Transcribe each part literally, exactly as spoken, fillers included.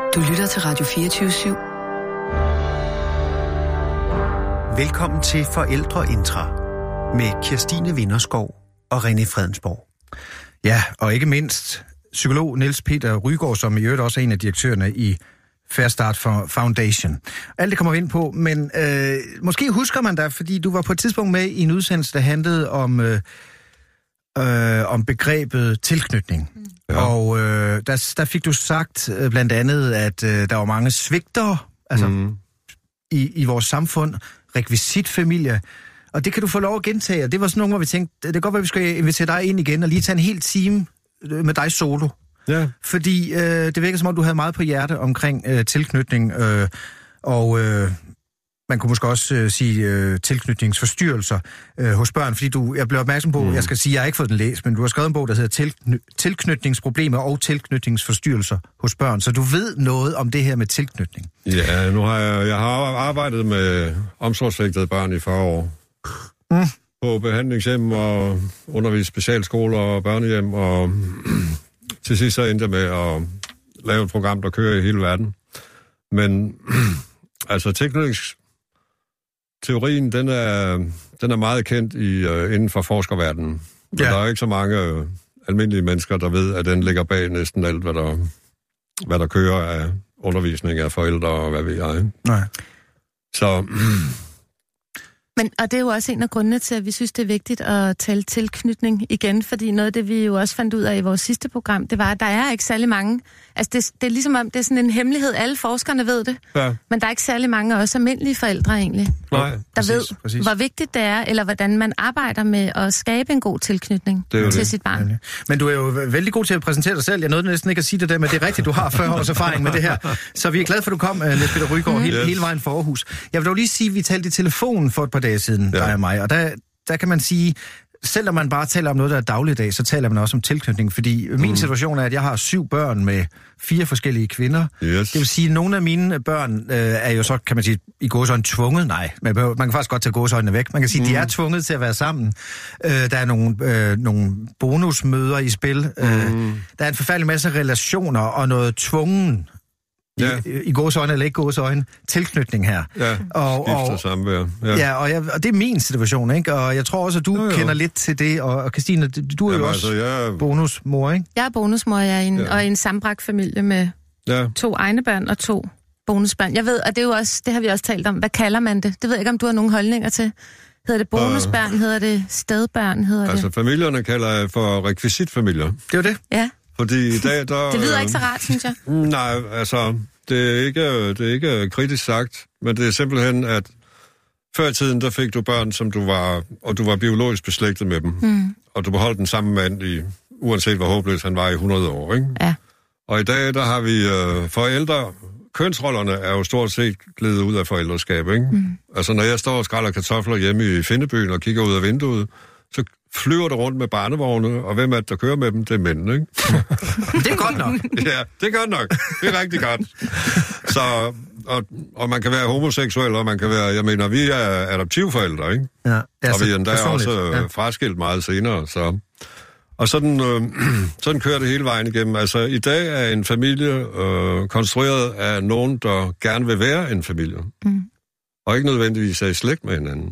Du lytter til Radio fireogtyve syv. Velkommen til Forældreintra med Kirstine Vinderskov og René Fredensborg. Ja, og ikke mindst psykolog Niels Peter Rygaard, som i øvrigt også er en af direktørerne i Fair Start Foundation. Alt det kommer vi ind på, men øh, måske husker man dig, fordi du var på et tidspunkt med i en udsendelse, der handlede om, øh, øh, om begrebet tilknytning. Ja. Og øh, der, der fik du sagt øh, blandt andet, at øh, der var mange svigter altså, mm. i, i vores samfund, rekvisitfamilie, og det kan du få lov at gentage. Det var sådan nogle, hvor vi tænkte, det kan godt være, vi skal invitere dig ind igen og lige tage en hel time med dig solo. Ja. Fordi øh, det virker som om, du havde meget på hjerte omkring øh, tilknytning, øh, og øh, man kunne måske også øh, sige øh, tilknytningsforstyrrelser øh, hos børn, fordi du, jeg blev opmærksom på, mm. jeg skal sige, jeg har ikke fået den læst, men du har skrevet en bog, der hedder Tilkny- Tilknytningsproblemer og tilknytningsforstyrrelser hos børn, så du ved noget om det her med tilknytning. Ja, nu har jeg, jeg har arbejdet med omsorgsvægtede børn i fyrre år. Mm. På behandlingshjem og undervist specialskoler og børnehjem, og til sidst så endte jeg med at lave et program, der kører i hele verden. Men altså tilknytningsteorien, den er, den er meget kendt i, uh, inden for forskerverdenen. Ja. Der er ikke så mange uh, almindelige mennesker, der ved, at den ligger bag næsten alt, hvad der, hvad der kører af undervisning af forældre og hvad ved jeg. Nej. Så... Men, og det er jo også en af grundene til, at vi synes, det er vigtigt at tale tilknytning igen, fordi noget af det, vi jo også fandt ud af i vores sidste program, det var, at der er ikke særlig mange. Altså, det, det er ligesom om, det er sådan en hemmelighed. Alle forskerne ved det, ja. Men der er ikke særlig mange af os almindelige forældre egentlig, Nej, der præcis, ved, præcis. hvor vigtigt det er, eller hvordan man arbejder med at skabe en god tilknytning til det. sit barn. Ja. Men du er jo vældig god til at præsentere dig selv. Jeg nåede næsten ikke at sige det der, men det er rigtigt, du har fyrre års erfaring med det her. Så vi er glade for, at du kom, Niels Peter Rygaard, mm. hele, yes. hele vejen for Aarhus. Jeg vil dog lige sige, at vi talte i telefon for et par dage siden, ja. dig og mig, og der, der kan man sige, selvom man bare taler om noget, der er dagligdag, så taler man også om tilknytning, fordi mm. min situation er, at jeg har syv børn med fire forskellige kvinder. Yes. Det vil sige, at nogle af mine børn øh, er jo så, kan man sige, i gåseøjne tvunget. Nej, man, man kan faktisk godt tage gåseøjnene væk. Man kan sige, at mm. de er tvunget til at være sammen. Øh, der er nogle, øh, nogle bonusmøder i spil. Mm. Øh, der er en forfærdelig masse relationer og noget tvungen, ja. i, i gåseøjne eller ikke gåseøjne, tilknytning her. Ja, og, skifter og, samvær. Ja, ja og, jeg, og det er min situation, ikke? Og jeg tror også, at du jo, jo. kender lidt til det, og, og Christine, du er Jamen, jo også altså, jeg... bonusmor, ikke? Jeg er bonusmor, jeg er en, ja. og i en sammenbragt familie med ja. to egne børn og to bonusbørn. Jeg ved, og det er jo også, det har vi også talt om, hvad kalder man det? Det ved jeg ikke, om du har nogle holdninger til. Hedder det bonusbørn, uh, hedder det stedbørn, hedder altså, det? Altså, familierne kalder jeg for rekvisitfamilier. Det er jo det. Ja. Fordi i dag, der... Det lyder ikke så rart, synes jeg. Nej, altså... Det er, ikke, det er ikke kritisk sagt, men det er simpelthen, at før i tiden, der fik du børn, som du var, og du var biologisk beslægtet med dem. Mm. Og du beholdt den samme mand i, uanset hvor håbløs han var i hundrede år, ikke? Ja. Og i dag, der har vi øh, forældre. Kønsrollerne er jo stort set glædet ud af forældreskab, ikke? Mm. Altså, når jeg står og skræller kartofler hjemme i Finnebyen og kigger ud af vinduet, så flyver der rundt med barnevogne, og hvem er det, der kører med dem? Det er mændene, ikke? Det er godt nok. Ja, det er godt nok. Det er rigtig godt. Så, og, og man kan være homoseksuel, og man kan være, jeg mener, vi er adoptivforældre, ikke? Ja, og vi er endda også ja. fraskilt meget senere, så... Og sådan, øh, sådan kører det hele vejen igennem. Altså, i dag er en familie øh, konstrueret af nogen, der gerne vil være en familie. Mm. Og ikke nødvendigvis er i slægt med hinanden.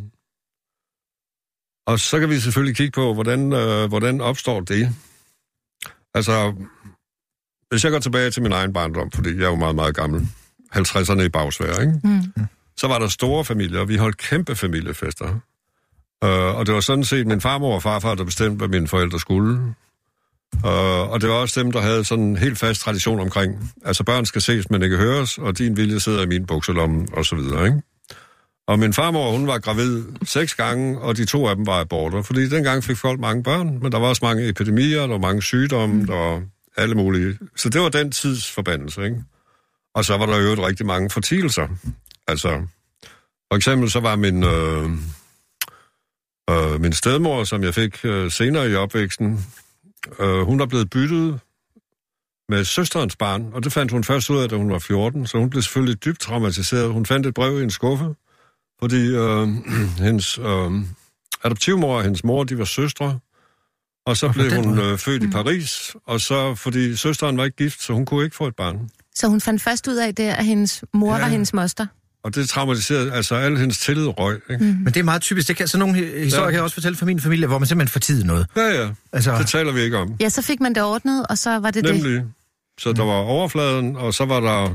Og så kan vi selvfølgelig kigge på, hvordan, øh, hvordan opstår det. Altså, hvis jeg går tilbage til min egen barndom, fordi jeg er jo meget, meget gammel, halvtredserne i bagsvær, ikke? Mm. Så var der store familier, og vi holdt kæmpe familiefester. Uh, og det var sådan set min farmor og farfar, der bestemte, hvad mine forældre skulle. Uh, og det var også dem, der havde sådan en helt fast tradition omkring, altså børn skal ses, men ikke høres, og din vilje sidder i min bukselomme, og så videre, ikke? Og min farmor, hun var gravid seks gange, og de to af dem var aborter, fordi dengang fik folk mange børn, men der var også mange epidemier, der var mange sygdomme, der var alle mulige. Så det var den tids forbandelse, ikke? Og så var der jo rigtig mange fortielser. Altså, for eksempel så var min, øh, øh, min stedmor, som jeg fik øh, senere i opvæksten, øh, hun var blevet byttet med søsterens barn, og det fandt hun først ud af, da hun var fjorten, så hun blev selvfølgelig dybt traumatiseret. Hun fandt et brev i en skuffe, fordi øh, hendes øh, adoptivmor og hendes mor, de var søstre, og så og blev hun øh, født mm. i Paris, og så, fordi søsteren var ikke gift, så hun kunne ikke få et barn. Så hun fandt først ud af det, at hendes mor ja. var hendes moster? Og det traumatiserede, altså alle hendes tillid røg, ikke? Mm. Men det er meget typisk. Det kan, sådan nogle historier ja. kan jeg også fortælle fra min familie, hvor man simpelthen fortider noget. Ja, ja. Altså... Det taler vi ikke om. Ja, så fik man det ordnet, og så var det Nemlig. det. Nemlig. Så der var overfladen, og så var der...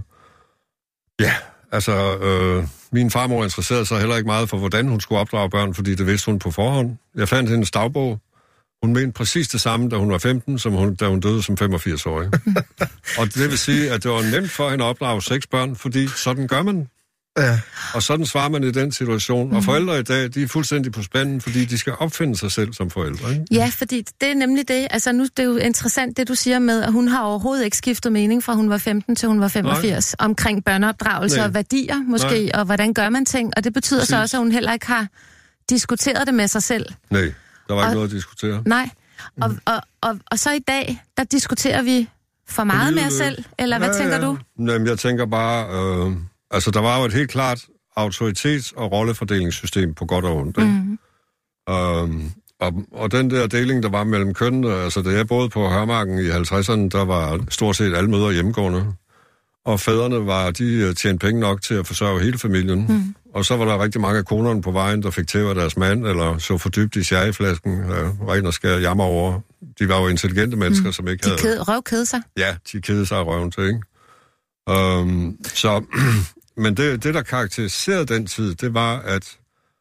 Ja, altså... Øh, min farmor interesserede sig heller ikke meget for, hvordan hun skulle opdrage børn, fordi det vidste hun på forhånd. Jeg fandt hendes dagbog. Hun mente præcis det samme, da hun var femten, som hun, da hun døde som femogfirs-årig. Og det vil sige, at det var nemt for hende at opdrage seks børn, fordi sådan gør man. Ja. Og sådan svarer man i den situation. Mm. Og forældre i dag, de er fuldstændig på spanden, fordi de skal opfinde sig selv som forældre. Ikke? Ja, fordi det er nemlig det. Altså nu det er jo interessant, det du siger med, at hun har overhovedet ikke skiftet mening fra hun var femten til hun var femogfirs. Nej. Omkring børneopdragelse Nej. og værdier måske, Nej. og hvordan gør man ting. Og det betyder Præcis. så også, at hun heller ikke har diskuteret det med sig selv. Nej, der var og, ikke noget at diskutere. Nej, og, mm. og, og, og så i dag, der diskuterer vi for meget med os selv, eller hvad ja, tænker ja. du? Jamen, jeg tænker bare... Øh... Altså, der var jo et helt klart autoritets- og rollefordelingssystem på godt og ondt, ikke? Mm. Um, og, og den der deling, der var mellem kønnene, altså da jeg boede på Hørmarken i halvtredserne, der var stort set alle mødre hjemmegående. Og fædrene var, de tjente penge nok til at forsørge hele familien. Mm. Og så var der rigtig mange af konerne på vejen, der fik tæv deres mand, eller så for dybt i sherryflasken, øh, ren og skær jammer over. De var jo intelligente mennesker, mm. som ikke de havde... De røvkede sig? Ja, de kedede sig af røven til, ikke? Um, så... Men det, det, der karakteriserede den tid, det var, at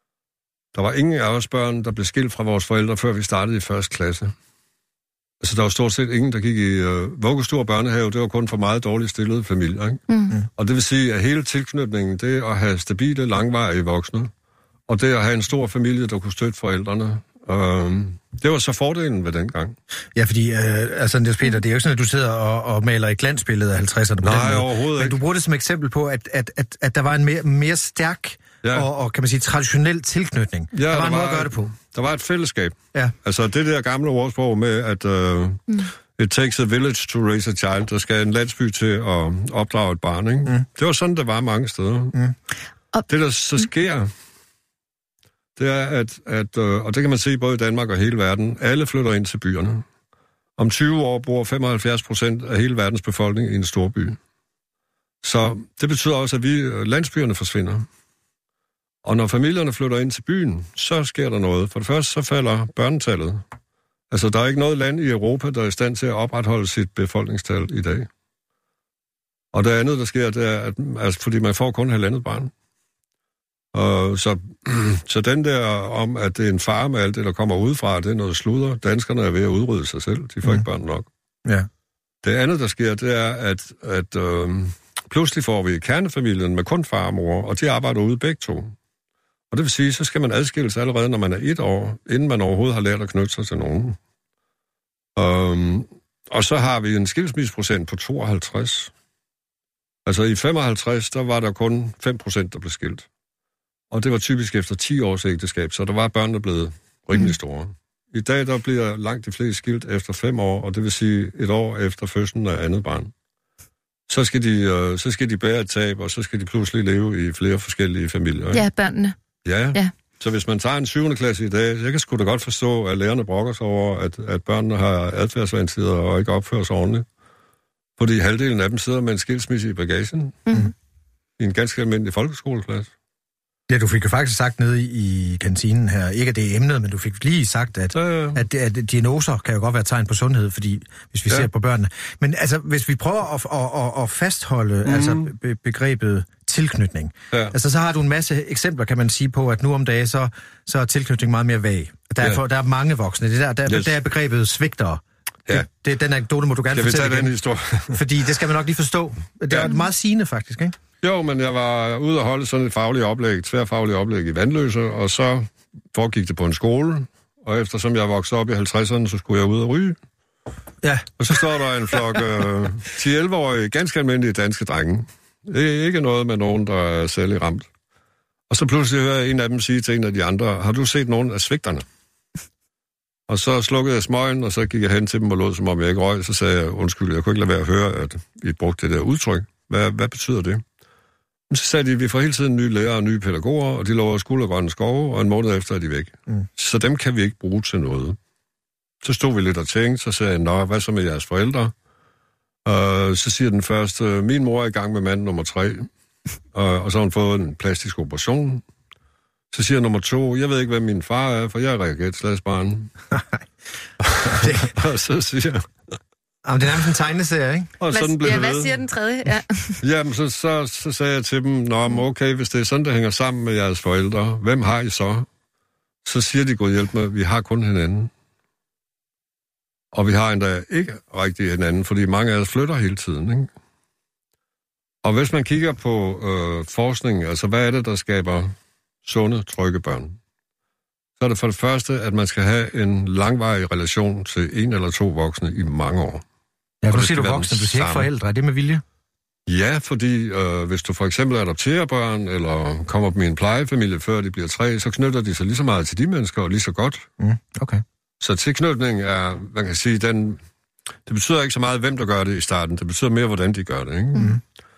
der var ingen af os børn, der blev skilt fra vores forældre, før vi startede i første klasse. Altså, der var stort set ingen, der gik i øh, vuggestue og børnehave. Det var kun for meget dårligt stillede familier, ikke? Mm. Og det vil sige, at hele tilknytningen, det at have stabile, langvarige voksne, og det at have en stor familie, der kunne støtte forældrene, øh, det var så fordelen ved den gang. Ja, fordi, øh, altså, Niels Peter, det er jo ikke sådan, at du sidder og, og maler et glansbillede af halvtredserne. Nej, overhovedet ikke. Men du bruger det som eksempel på, at, at, at, at der var en mere, mere stærk ja. og, og, kan man sige, traditionel tilknytning. Ja, der var der en måde var, at gøre det på. Der var et fællesskab. Ja. Altså, det der gamle ordsprog med, at uh, mm. it takes a village to raise a child, der skal en landsby til at opdrage et barn, ikke? Mm. Det var sådan, det var mange steder. Mm. Og... Det, der så sker... Det er, at, at øh, og det kan man se både i Danmark og hele verden, alle flytter ind til byerne. Om tyve år bor femoghalvfjerds procent af hele verdens befolkning i en storby. Så det betyder også, at vi landsbyerne forsvinder. Og når familierne flytter ind til byen, så sker der noget. For det første, så falder børnetallet. Altså, der er ikke noget land i Europa, der er i stand til at opretholde sit befolkningstal i dag. Og det andet, der sker, det er, at, altså, fordi man får kun halvandet barn. Og så, så den der om, at det er en far med alt det, der kommer udefra, det er noget sludder. Danskerne er ved at udrydde sig selv. De får mm. ikke børn nok. Ja. Det andet, der sker, det er, at, at øh, pludselig får vi kernefamilien med kun far og mor, og de arbejder ude begge to. Og det vil sige, så skal man adskilles allerede, når man er et år, inden man overhovedet har lært at knytte sig til nogen. Um, og så har vi en skilsmisseprocent på tooghalvtreds. Altså i femoghalvtreds, der var der kun fem procent, der blev skilt. Og det var typisk efter ti års ægteskab, så der var børnene blevet rimelig store. I dag, der bliver langt de fleste skilt efter fem år, og det vil sige et år efter fødslen af andet barn. Så skal de, øh, så skal de bære et tab, og så skal de pludselig leve i flere forskellige familier. Ikke? Ja, børnene. Ja. ja, så hvis man tager en syvende klasse i dag, så kan sgu da godt forstå, at lærerne brokker sig over, at, at børnene har adfærdsvanskeligheder og ikke opfører sig ordentligt. Fordi halvdelen af dem sidder med en skilsmisse i bagagen. Mm-hmm. I en ganske almindelig folkeskoleklasse. Ja, du fik jo faktisk sagt nede i kantinen her, ikke at det er emnet, men du fik lige sagt, at, ja, ja. at, at diagnoser kan jo godt være tegn på sundhed, fordi hvis vi ja. ser på børnene. Men altså, hvis vi prøver at, at, at, at fastholde mm. altså, be, begrebet tilknytning, ja. altså så har du en masse eksempler, kan man sige, på, at nu om dagen, så, så er tilknytning meget mere vag. Der er, ja. for, der er mange voksne. Det der, der, yes. der er begrebet svigtere. Ja. Det, det, den anekdote må du gerne fortælle igen. Den historie? Fordi det skal man nok lige forstå. Det er ja. meget sigende, faktisk, ikke? Jo, men jeg var ude og holde sådan et fagligt oplæg, tværfagligt oplæg i Vandløse, og så foregik det på en skole, og eftersom jeg voksede op i halvtredserne, så skulle jeg ud og ryge. Ja. Og så står der en flok øh, ti til elleve-årige, ganske almindelige danske drenge. Det er ikke noget med nogen, der er særlig ramt. Og så pludselig hører jeg en af dem sige til en af de andre, har du set nogen af svigterne? Og så slukkede jeg smøgen, og så gik jeg hen til dem og lod, som om jeg ikke røg. Så sagde jeg, undskyld, jeg kunne ikke lade være at høre, at I brugte det der udtryk. Hvad, hvad betyder det? Så sagde de, at vi får hele tiden nye lærere og nye pædagoger, og de lover skuld og grønne skove, og en måned efter er de væk. Mm. Så dem kan vi ikke bruge til noget. Så stod vi lidt og tænkte, så sagde jeg, nå, hvad så med jeres forældre? Og så siger den første, min mor er i gang med mand nummer tre, og, og så har hun fået en plastisk operation. Så siger nummer to, jeg ved ikke, hvem min far er, for jeg er reagensglasbarn. Og så siger... Jamen, det er nærmest en tegneserie, ikke? Og sådan blev ja, det hvad ved. siger den tredje? Ja. Jamen, så, så, så sagde jeg til dem, nå, okay, hvis det er sådan, der hænger sammen med jeres forældre, hvem har I så? Så siger de, god hjælp med, vi har kun hinanden. Og vi har endda ikke rigtig hinanden, fordi mange af os flytter hele tiden, ikke? Og hvis man kigger på øh, forskning, altså hvad er det, der skaber sunde, trygge børn? Så er det for det første, at man skal have en langvarig relation til en eller to voksne i mange år. Ja, Og du det siger skal du være voksne, den du siger ikke samme. forældre. Er det med vilje? Ja, fordi øh, hvis du for eksempel adopterer børn, eller kommer på en plejefamilie, før de bliver tre, så knytter de sig lige så meget til de mennesker, og lige så godt. Mm, okay. Så tilknytning er, man kan sige, den, det betyder ikke så meget, hvem der gør det i starten. Det betyder mere, hvordan de gør det, ikke? Mm.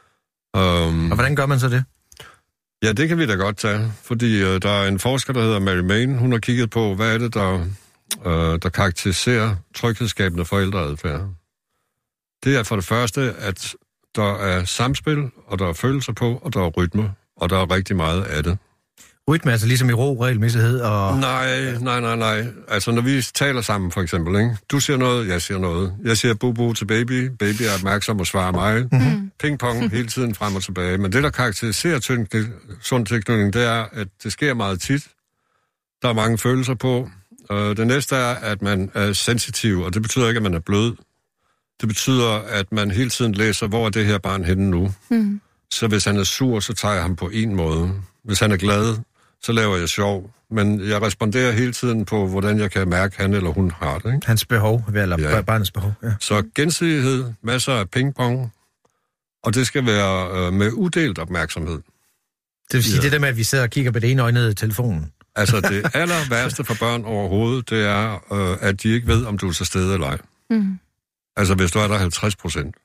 Um, Og hvordan gør man så det? Ja, det kan vi da godt tage, fordi øh, der er en forsker, der hedder Mary Main. Hun har kigget på, hvad er det, der, øh, der karakteriserer tryghedsskabende forældreadfærd. Det er for det første, at der er samspil, og der er følelser på, og der er rytme, og der er rigtig meget af det. Rytme, altså ligesom i ro, regelmæssighed og... Nej, nej, nej, nej. Altså, når vi taler sammen, for eksempel, ikke? Du siger noget, jeg siger noget. Jeg siger bubu til baby, baby er opmærksom og svarer mig. Mm-hmm. Ping-pong hele tiden frem og tilbage. Men det, der karakteriserer sund tilknytning, det er, at det sker meget tit. Der er mange følelser på. Og det næste er, at man er sensitiv, og det betyder ikke, at man er blød. Det betyder, at man hele tiden læser, hvor er det her barn henne nu. Mm. Så hvis han er sur, så tager jeg ham på en måde. Hvis han er glad, så laver jeg sjov. Men jeg responderer hele tiden på, hvordan jeg kan mærke, han eller hun har det. Ikke? Hans behov, eller ja. barnets behov. Ja. Så gensidighed, masser af pingpong, og det skal være øh, med udelt opmærksomhed. Det vil sige, ja. Det der med, at vi sidder og kigger på det ene øje ned i telefonen. Altså, det aller værste for børn overhovedet, det er, øh, at de ikke ved, om du er til stede eller ej. Mm. Altså, hvis du er der halvtreds procent.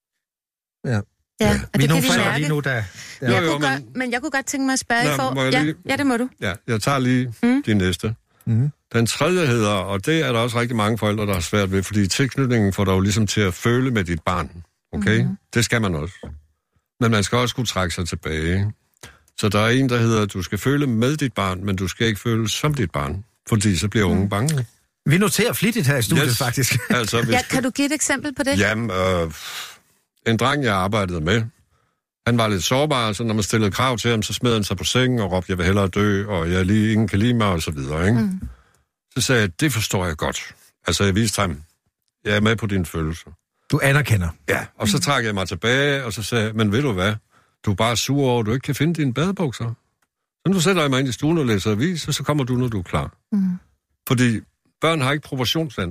Ja. Ja, ja. og vi det kan vi mærke. Lige nu, der... Ja. Jo, Jeg jo, kunne men... godt, men jeg kunne godt tænke mig at spørge Nå, i for... ja, lige... ja, det må du. Ja, jeg tager lige mm. de næste. Mm. Den tredje hedder, og det er der også rigtig mange forældre, der har svært ved, fordi tilknytningen får dig jo ligesom til at føle med dit barn. Okay? Mm. Det skal man også. Men man skal også kunne trække sig tilbage. Så der er en, der hedder, du skal føle med dit barn, men du skal ikke føle som dit barn, fordi så bliver unge bange. Vi noterer flittigt her i studiet, yes. faktisk. Altså, hvis... Ja, kan du give et eksempel på det? Jamen, øh, en dreng, jeg arbejdede med, han var lidt sårbar, så når man stillede krav til ham, så smed han sig på sengen og råbte, jeg vil hellere dø, og jeg lige ingen kan lide mig, og så videre, ikke? Mm. Så sagde jeg, det forstår jeg godt. Altså, jeg viste ham, jeg er med på dine følelser. Du anerkender. Ja, og så mm. trak jeg mig tilbage, og så sagde jeg, men ved du hvad? Du er bare sur over, at du ikke kan finde dine badebukser. Så nu sætter jeg mig ind i stuen og læser avis, og så kommer du, når du er klar. Mm. Fordi børn har ikke proportionssans.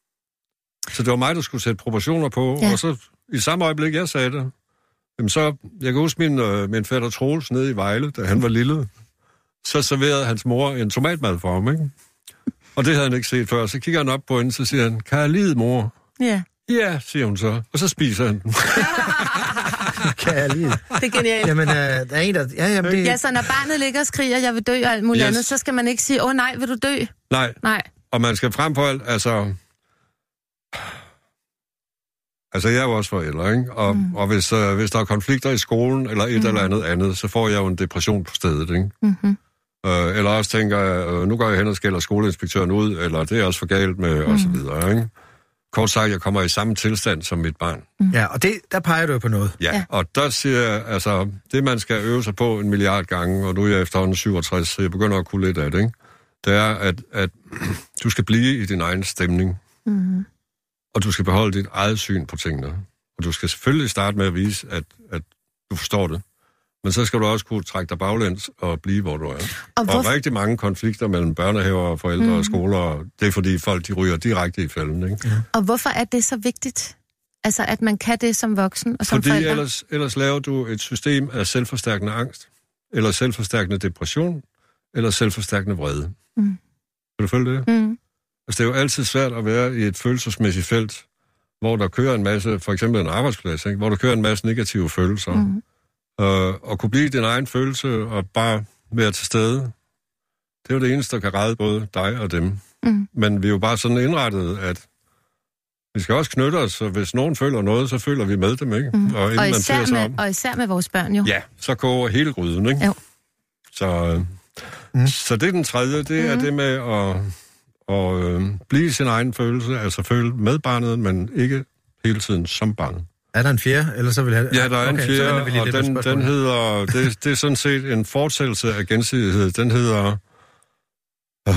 Så det var mig, der skulle sætte proportioner på, ja. Og så i samme øjeblik, jeg sagde det, jamen så, jeg kan huske min, øh, min fætter Troels nede i Vejle, da han var lille, så serverede hans mor en tomatmad for ham, ikke? Og det havde han ikke set før. Så kigger han op på hende, så siger han, kan jeg lide, mor? Ja. Ja, siger hun så. Og så spiser han den. Kan jeg lide? Det er genialt. Jamen, øh, der er en, der... Ja, jamen, det... ja, så når barnet ligger og skriger, jeg vil dø og alt muligt yes. andet, så skal man ikke sige, åh oh, nej, vil du dø? Nej. Nej. Og man skal frem for alt, altså... Altså, jeg er jo også forælder, ikke? Og, mm. og hvis, øh, hvis der er konflikter i skolen, eller et mm. eller andet andet, så får jeg jo en depression på stedet, ikke? Mm-hmm. Øh, eller også tænker jeg, øh, nu går jeg hen og skælder skoleinspektøren ud, eller det er også for galt med, mm. og så videre, ikke? Kort sagt, jeg kommer i samme tilstand som mit barn. Mm. Ja, og det, der peger du jo på noget. Ja, ja, og der siger jeg, altså, det man skal øve sig på en milliard gange, og nu er jeg efterhånden syvogtres, så jeg begynder at kunne lidt af det, ikke? Det er, at, at du skal blive i din egen stemning. Mm. Og du skal beholde dit eget syn på tingene. Og du skal selvfølgelig starte med at vise, at, at du forstår det. Men så skal du også kunne trække dig baglæns og blive, hvor du er. Og, hvor... og rigtig mange konflikter mellem børnehaver og forældre mm. og skoler, det er fordi folk, de ryger direkte i fælden, ikke? Ja. Og hvorfor er det så vigtigt? Altså, at man kan det som voksen og som fordi forældre? Fordi ellers, ellers laver du et system af selvforstærkende angst, eller selvforstærkende depression, eller selvforstærkende vrede. Mm. Kan du følge det? Mm. Altså, det er jo altid svært at være i et følelsesmæssigt felt, hvor der kører en masse, for eksempel en arbejdsplads, ikke? Hvor der kører en masse negative følelser. Mm. Uh, og kunne blive din egen følelse og bare være til stede, det er jo det eneste, der kan redde både dig og dem. Mm. Men vi er jo bare sådan indrettet, at Vi skal også knytte os, så hvis nogen føler noget, så føler vi med dem, ikke? Mm. Og, og, især med, og især med vores børn, jo. Ja, så koger hele gryden, ikke? Jo. Så, mm. så det er den tredje, det er mm. det med at, at øh, blive sin egen følelse, altså føle med barnet, men ikke hele tiden som barnet. Er der en fjerde, eller så vil jeg... Ja, der er okay, en fjerde, og den, den hedder... Det, det er sådan set en fortsættelse af gensidighed. Den hedder... Øh,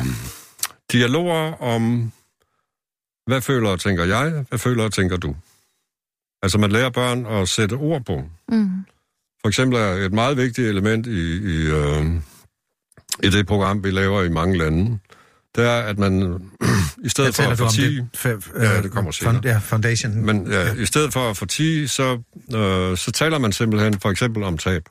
dialoger om... Hvad føler og tænker jeg? Hvad føler og tænker du? Altså, man lærer børn at sætte ord på. Mm. For eksempel er et meget vigtigt element i, i, øh, i det program, vi laver i mange lande, det er, at man i stedet for at fortige... Ja, det kommer senere. Ja, foundation. Men ja, ja. i stedet for at fortige, så, øh, så taler man simpelthen for eksempel om tab.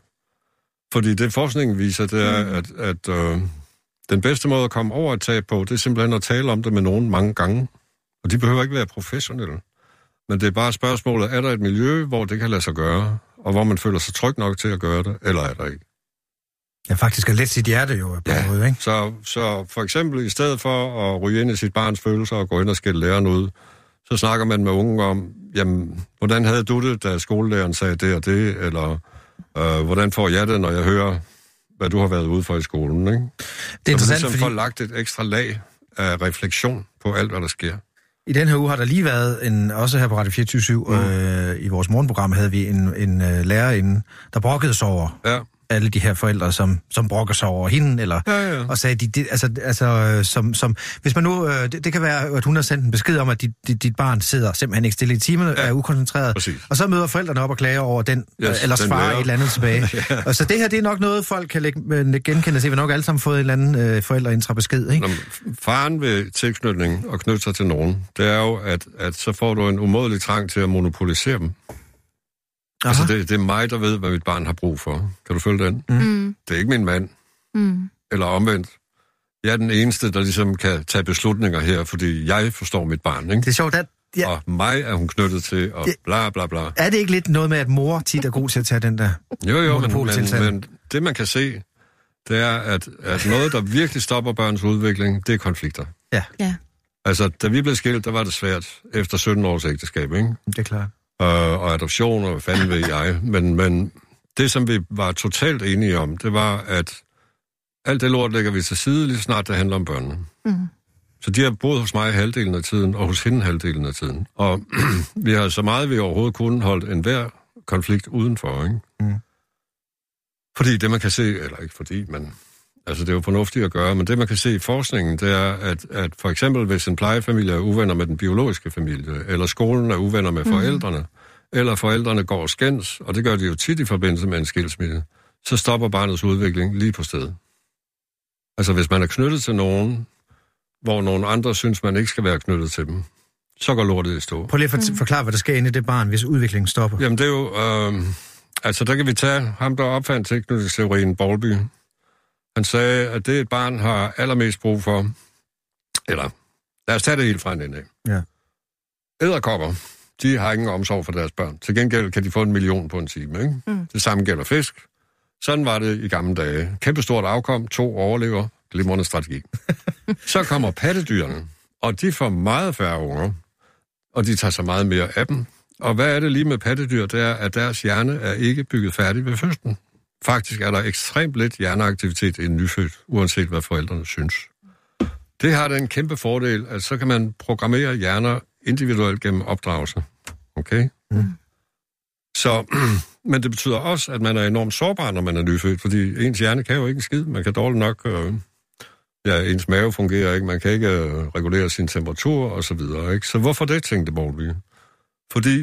Fordi det forskningen viser, det er, mm. at, at øh, den bedste måde at komme over et tab på, det er simpelthen at tale om det med nogen mange gange. Og de behøver ikke være professionelle. Men det er bare spørgsmålet, er der et miljø, hvor det kan lade sig gøre, og hvor man føler sig tryg nok til at gøre det, eller er der ikke? Ja, faktisk er let sit hjerte jo på ja. en måde, ikke? Så, så for eksempel, i stedet for at ryge ind i sit barns følelser og gå ind og skælde læreren ud, så snakker man med unge om, jamen, hvordan havde du det, da skolelæreren sagde det og det, eller øh, hvordan får jeg det, når jeg hører, hvad du har været ude for i skolen, ikke? Det er så interessant, ligesom fordi... får lagt et ekstra lag af refleksion på alt, hvad der sker. I den her uge har der lige været, en, også her på Radio fireogtyve syv, mm. øh, i vores morgenprogram, havde vi en, en uh, lærer inde, der brokkede sig over ja. alle de her forældre, som, som brokker sig over hende, eller, ja, ja. og sagde, de, de, altså, altså som, som, hvis man nu, øh, det, det kan være, at hun har sendt en besked om, at dit, dit, dit barn sidder simpelthen ikke stille i timerne, ja. er ukoncentreret, præcis. Og så møder forældrene op og klager over den, yes, øh, eller svarer et eller andet tilbage. ja. Og så det her, det er nok noget, folk kan lægge, genkende sig. Vi har nok alle sammen fået en eller anden øh, forældreintra besked, ikke? Nå, faren ved tilknytning og knytte sig til nogen, det er jo, at, at så får du en umådelig trang til at monopolisere dem. Aha. Altså, det, det er mig, der ved, hvad mit barn har brug for. Kan du følge den? Mm. Det er ikke min mand. Mm. Eller omvendt. Jeg er den eneste, der ligesom kan tage beslutninger her, fordi jeg forstår mit barn, ikke? Det er sjovt, at... Ja. Og mig er hun knyttet til, og det... bla bla bla. Er det ikke lidt noget med, at mor tit er god til at tage den der jo, jo, men, men, men det man kan se, det er, at, at noget, der virkelig stopper børns udvikling, det er konflikter. Ja. ja. Altså, da vi blev skilt, der var det svært efter sytten års ægteskab, ikke? Det er klart. Øh, og adoption, og hvad fanden ved jeg. Men, men det, som vi var totalt enige om, det var, at alt det lort lægger vi til side, lige snart det handler om børnene. Mm. Så de har boet hos mig halvdelen af tiden, og hos hende halvdelen af tiden. Og vi har så meget, vi overhovedet kunne holdt enhver konflikt udenfor, ikke? Mm. Fordi det, man kan se, eller ikke fordi, men... Altså, det er jo fornuftigt at gøre, men det, man kan se i forskningen, det er, at, at for eksempel, hvis en plejefamilie er uvenner med den biologiske familie, eller skolen er uvenner med forældrene, mm. eller forældrene går og skændes, og det gør de jo tit i forbindelse med en skilsmisse, så stopper barnets udvikling lige på stedet. Altså, hvis man er knyttet til nogen, hvor nogle andre synes, man ikke skal være knyttet til dem, så går lortet i stå. Prøv lige at forklare, hvad der sker inde i det barn, hvis udviklingen stopper. Jamen, det er jo... Øh, altså, der kan vi tage ham, der opfandt tilknytningsteorien, Bowlby. Han sagde, at det et barn har allermest brug for, eller lad os tage det helt fra en ende af. Ja. Edderkopper, de har ingen omsorg for deres børn. Til gengæld kan de få en million på en time, ikke? Mm. Det samme gælder fisk. Sådan var det i gamle dage. Kæmpestort afkom, to overlever, glimrende strategi. Så kommer pattedyrene, og de får meget færre unger, og de tager så meget mere af dem. Og hvad er det lige med pattedyr? Det er, at deres hjerne er ikke bygget færdig ved fødslen. Faktisk er der ekstremt lidt hjerneaktivitet i en nyfødt, uanset hvad forældrene synes. Det har den kæmpe fordel, at så kan man programmere hjerner individuelt gennem opdragelse. Okay? Mm. Så, men det betyder også, at man er enormt sårbar, når man er nyfødt, fordi ens hjerne kan jo ikke en skid. Man kan dårligt nok... Øh, ja, ens mave fungerer ikke, man kan ikke øh, regulere sin temperatur og så videre, ikke? Så hvorfor det, tænkte Bowlby? Fordi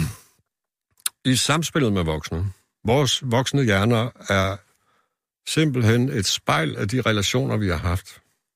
i samspillet med voksne, vores voksne hjerner er simpelthen et spejl af de relationer, vi har haft.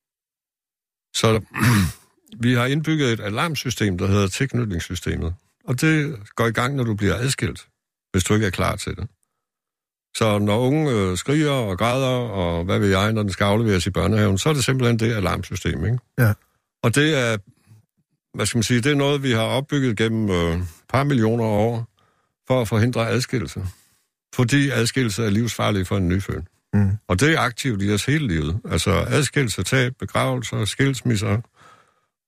Så vi har indbygget et alarmsystem, der hedder tilknytningssystemet. Og det går i gang, når du bliver adskilt, hvis du ikke er klar til det. Så når unge øh, skriger og græder, og hvad ved jeg, når den skal afleveres i børnehaven, så er det simpelthen det alarmsystem, ikke? Ja. Og det er, hvad skal man sige, det er noget, vi har opbygget gennem et øh, par millioner år, for at forhindre adskillelse. Fordi adskillelse er livsfarlig for en nyfødt. Mm. Og det er aktivt i os hele livet. Altså adskillelse, tab, begravelser, skilsmisser,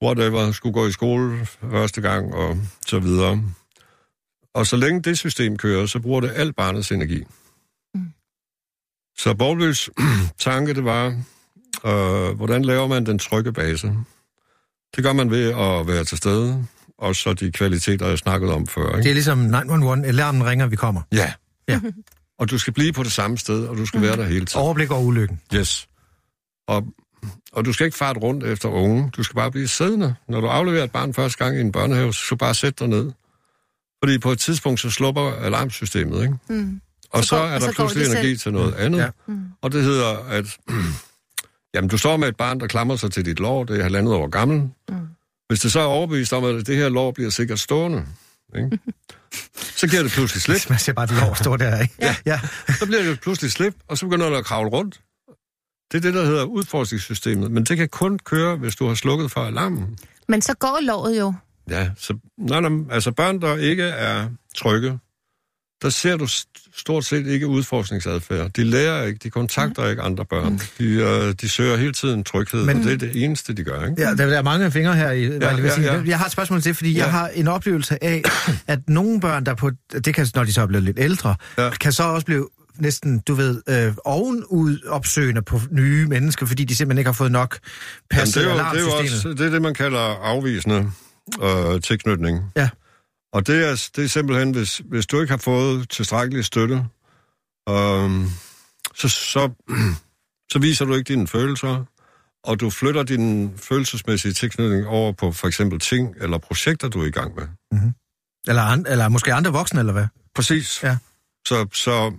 whatever, skulle gå i skole første gang, og så videre. Og så længe det system kører, så bruger det alt barnets energi. Mm. Så Bowlbys tanke, det var, øh, hvordan laver man den trygge base? Det gør man ved at være til stede, og så de kvaliteter, jeg snakkede om før. Ikke? Det er ligesom ni et et et, alarmen ringer, vi kommer. Ja. Ja. Og du skal blive på det samme sted, og du skal mm. være der hele tiden. Overblik over ulykken. Yes. Og, og du skal ikke farte rundt efter unge. Du skal bare blive siddende. Når du afleverer et barn første gang i en børnehave, så skal du bare sætte dig ned. Fordi på et tidspunkt, så slupper alarmsystemet, ikke? Mm. Og så, så, går, er der så pludselig energi til noget andet. Ja. Mm. Og det hedder, at jamen, du står med et barn, der klamrer sig til dit lår, det er halvandet år gammel. Mm. Hvis det så er overbevist om, at det her lår bliver sikkert stående, ikke? Så giver det pludselig slip. Man ser bare det lår stå der, ikke? Ja. Ja. Så bliver det pludselig slip, og så begynder det at kravle rundt. Det er det, der hedder udforskningssystemet. Men det kan kun køre, hvis du har slukket for alarmen. Men så går låret jo. Ja, så nej, nej, altså børn, der ikke er trygge, der ser du stort set ikke udforskningsadfærd. De lærer ikke, de kontakter mm. ikke andre børn. De, øh, de søger hele tiden tryghed, men, og det er det eneste, de gør, ikke? Ja, der er mange fingre her i... Ja, ja, ja. Jeg har et spørgsmål til, fordi ja. jeg har en oplevelse af, at nogle børn, der på... Det kan, når de så er blevet lidt ældre, ja. kan så også blive næsten, du ved, øh, ovenud opsøgende på nye mennesker, fordi de simpelthen ikke har fået nok passet alarmsystemet. Det er jo også, det er det, man kalder afvisende øh, tilknytning. Ja. Og det er, det er simpelthen, hvis, hvis du ikke har fået tilstrækkelig støtte, øh, så, så, så viser du ikke dine følelser, og du flytter din følelsesmæssige tilknytning over på for eksempel ting eller projekter, du er i gang med. Mm-hmm. Eller, an, eller måske andre voksne, eller hvad? Præcis. Ja. Så, så,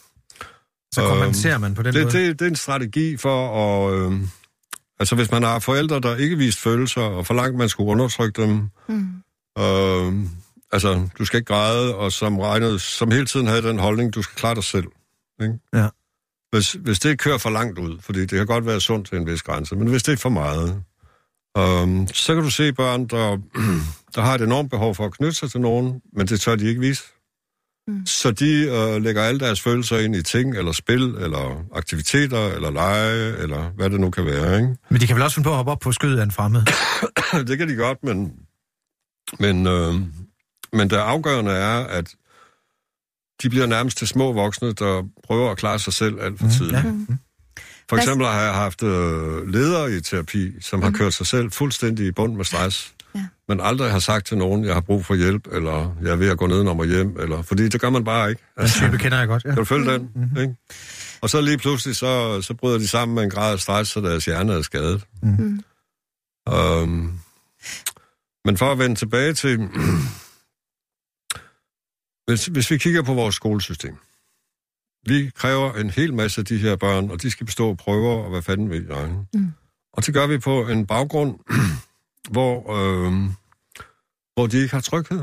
så kompenserer man på den det, måde? Det, det er en strategi for at... Øh, altså, hvis man har forældre, der ikke vist følelser, og for langt man skulle undertrykke dem... Mm. Øh, altså, du skal ikke græde, og som regnede, som hele tiden havde den holdning, du skal klare dig selv. Ikke? Ja. Hvis, hvis det kører for langt ud, fordi det kan godt være sundt til en vis grænse, men hvis det er for meget, øh, så kan du se børn, der, der har et enormt behov for at knytte sig til nogen, men det tør de ikke vise. Mm. Så de øh, lægger alle deres følelser ind i ting, eller spil, eller aktiviteter, eller lege, eller hvad det nu kan være, ikke? Men de kan vel også finde på at hoppe op på skødet af en fremmed? Det kan de godt, men, men, øh, men det afgørende er, at de bliver nærmest til små voksne, der prøver at klare sig selv alt for mm. tidligt. Ja. Mm. For eksempel har jeg haft øh, ledere i terapi, som mm. har kørt sig selv fuldstændig i bund med stress, ja. Men aldrig har sagt til nogen, jeg har brug for hjælp, eller jeg er ved at gå nedenom og hjem, eller, fordi det gør man bare ikke. Altså, den type kender jeg godt, ja. Kan du følge den? Mm-hmm. Ikke? Og så lige pludselig, så, så bryder de sammen med en grad af stress, så deres hjerne er skadet. Mm. Um, men for at vende tilbage til... hvis, hvis vi kigger på vores skolesystem, vi kræver en hel masse af de her børn, og de skal bestå prøver, og hvad fanden ved jeg. Mm. Og det gør vi på en baggrund... Hvor, øh, hvor de ikke har tryghed.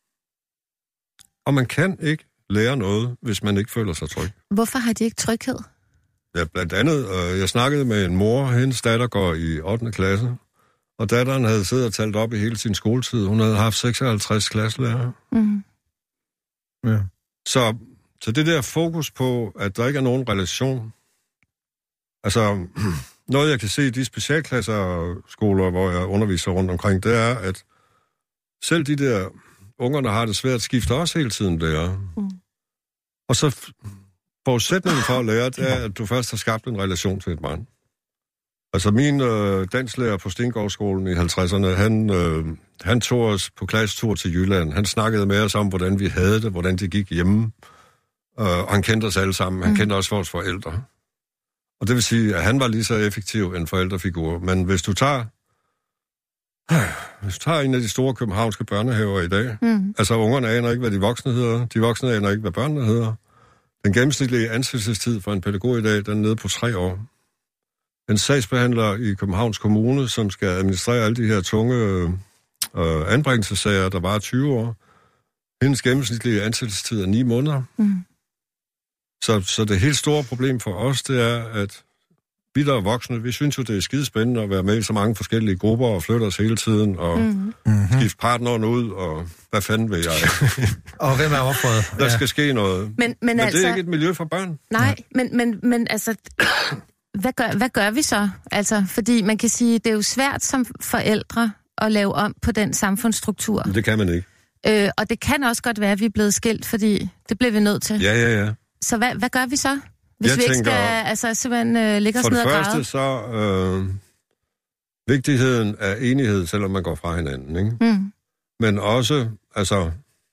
Og man kan ikke lære noget, hvis man ikke føler sig tryg. Hvorfor har de ikke tryghed? Ja, blandt andet, øh, jeg snakkede med en mor, hendes datter går i ottende klasse, og datteren havde siddet og talt op i hele sin skoletid. Hun havde haft seksoghalvtreds klasselærere. Mm. Ja. Så, så det der fokus på, at der ikke er nogen relation, altså... Noget, jeg kan se i de specialklasser-skoler, hvor jeg underviser rundt omkring, det er, at selv de der ungerne har det svært, skifter også hele tiden lærer. Mm. Og så forudsætningen for at lære, det er, at du først har skabt en relation til et barn. Altså min øh, danslærer på Stengårdsskolen i halvtredserne, han, øh, han tog os på klassetur til Jylland. Han snakkede med os om, hvordan vi havde det, hvordan det gik hjemme. Øh, og han kendte os alle sammen. Han mm. kendte også vores forældre. Og det vil sige, at han var lige så effektiv en forældrefigur. Men hvis du tager, hvis du tager en af de store københavnske børnehaver i dag, mm. altså ungerne aner ikke, hvad de voksne hedder, de voksne aner ikke, hvad børnene hedder. Den gennemsnitlige ansættelsestid for en pædagog i dag, den er nede på tre år. En sagsbehandler i Københavns Kommune, som skal administrere alle de her tunge øh, anbringelsessager, der var tyve år, hendes gennemsnitlige ansættelsestid er ni måneder. Mm. Så, så det helt store problem for os, det er, at vi, der er voksne, vi synes jo, det er skidespændende at være med i så mange forskellige grupper og flytte os hele tiden og mm-hmm. skifte partneren ud, og hvad fanden vil jeg? Og hvem er offeret? Der skal ja. ske noget. Men, men, men altså, det er ikke et miljø for børn. Nej, men, men, men altså, hvad gør, hvad gør vi så? Altså, fordi man kan sige, det er jo svært som forældre at lave om på den samfundsstruktur. Det kan man ikke. Øh, og det kan også godt være, at vi er blevet skilt, fordi det bliver vi nødt til. Ja, ja, ja. Så hvad, hvad gør vi så? Hvis jeg vi ikke tænker, skal altså, simpelthen øh, lægge os for ned og det græde? første så øh, vigtigheden af enighed, selvom man går fra hinanden, ikke? Mm. Men også, altså...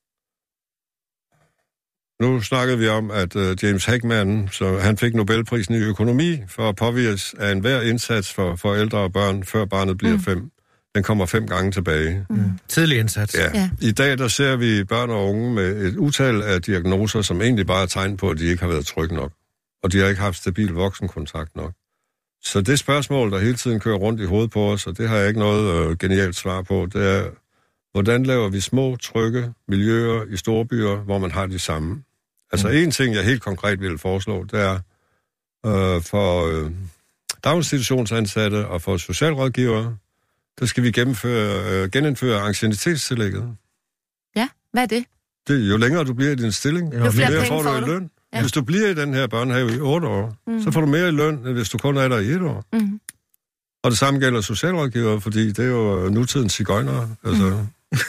Nu snakkede vi om, at uh, James Heckman, så han fik Nobelprisen i økonomi for at påvirke af enhver indsats for forældre og børn, før barnet bliver mm. fem. Den kommer fem gange tilbage. Mm. Tidlig indsats. Ja. ja. I dag der ser vi børn og unge med et utal af diagnoser, som egentlig bare er tegn på, at de ikke har været trygge nok. Og de har ikke haft stabil voksenkontakt nok. Så det spørgsmål, der hele tiden kører rundt i hovedet på os, og det har jeg ikke noget øh, genialt svar på, det er, hvordan laver vi små, trygge miljøer i store byer, hvor man har de samme? Altså mm. en ting, jeg helt konkret vil foreslå, det er øh, for øh, daginstitutionsansatte og for socialrådgivere, der skal vi gennemføre, øh, genindføre anciennitetstillægget. Ja, hvad er det? Det er jo længere du bliver i din stilling, jo, jo flere mere penge får du i løn. Ja. Hvis du bliver i den her børnehave i otte år, mm. så får du mere i løn, end hvis du kun er der i et år. Mm. Og det samme gælder socialrådgivere, fordi det er jo nutidens sigøjnere. Altså... Mm.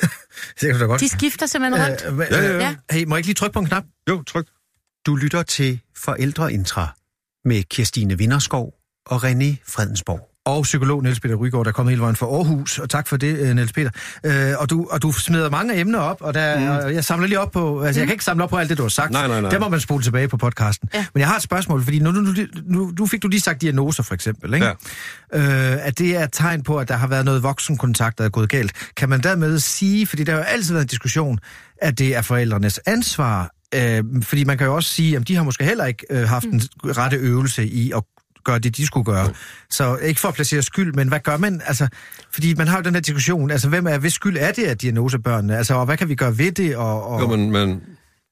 Det kan du godt. De skifter simpelthen rundt. Øh, ja, ja, ja. Hey, må jeg ikke lige trykke på en knap? Jo, tryk. Du lytter til Forældreintra med Kirstine Vinderskov og René Fredensborg. Og psykolog Niels Peter Rygaard, der er kommet hele vejen fra Aarhus, og tak for det, Niels Peter. Øh, og, du, og du smider mange emner op, og der, mm. jeg samler lige op på, altså mm. jeg kan ikke samle op på alt det, du har sagt. Nej, nej, nej. Der må man spole tilbage på podcasten. Ja. Men jeg har et spørgsmål, fordi nu, nu, nu, nu fik du lige sagt diagnoser, for eksempel, ikke? Ja. Øh, at det er et tegn på, at der har været noget voksenkontakt, der er gået galt. Kan man dermed sige, fordi der har jo altid været en diskussion, at det er forældrenes ansvar, øh, fordi man kan jo også sige, at de har måske heller ikke øh, haft mm. en rette øvelse i at gøre det, de skulle gøre. Så ikke for at placere skyld, men hvad gør man? Altså, fordi man har jo den her diskussion, altså hvem er, hvis skyld er det af diagnosebørnene? Altså, og hvad kan vi gøre ved det? Og, og... Jo, men, men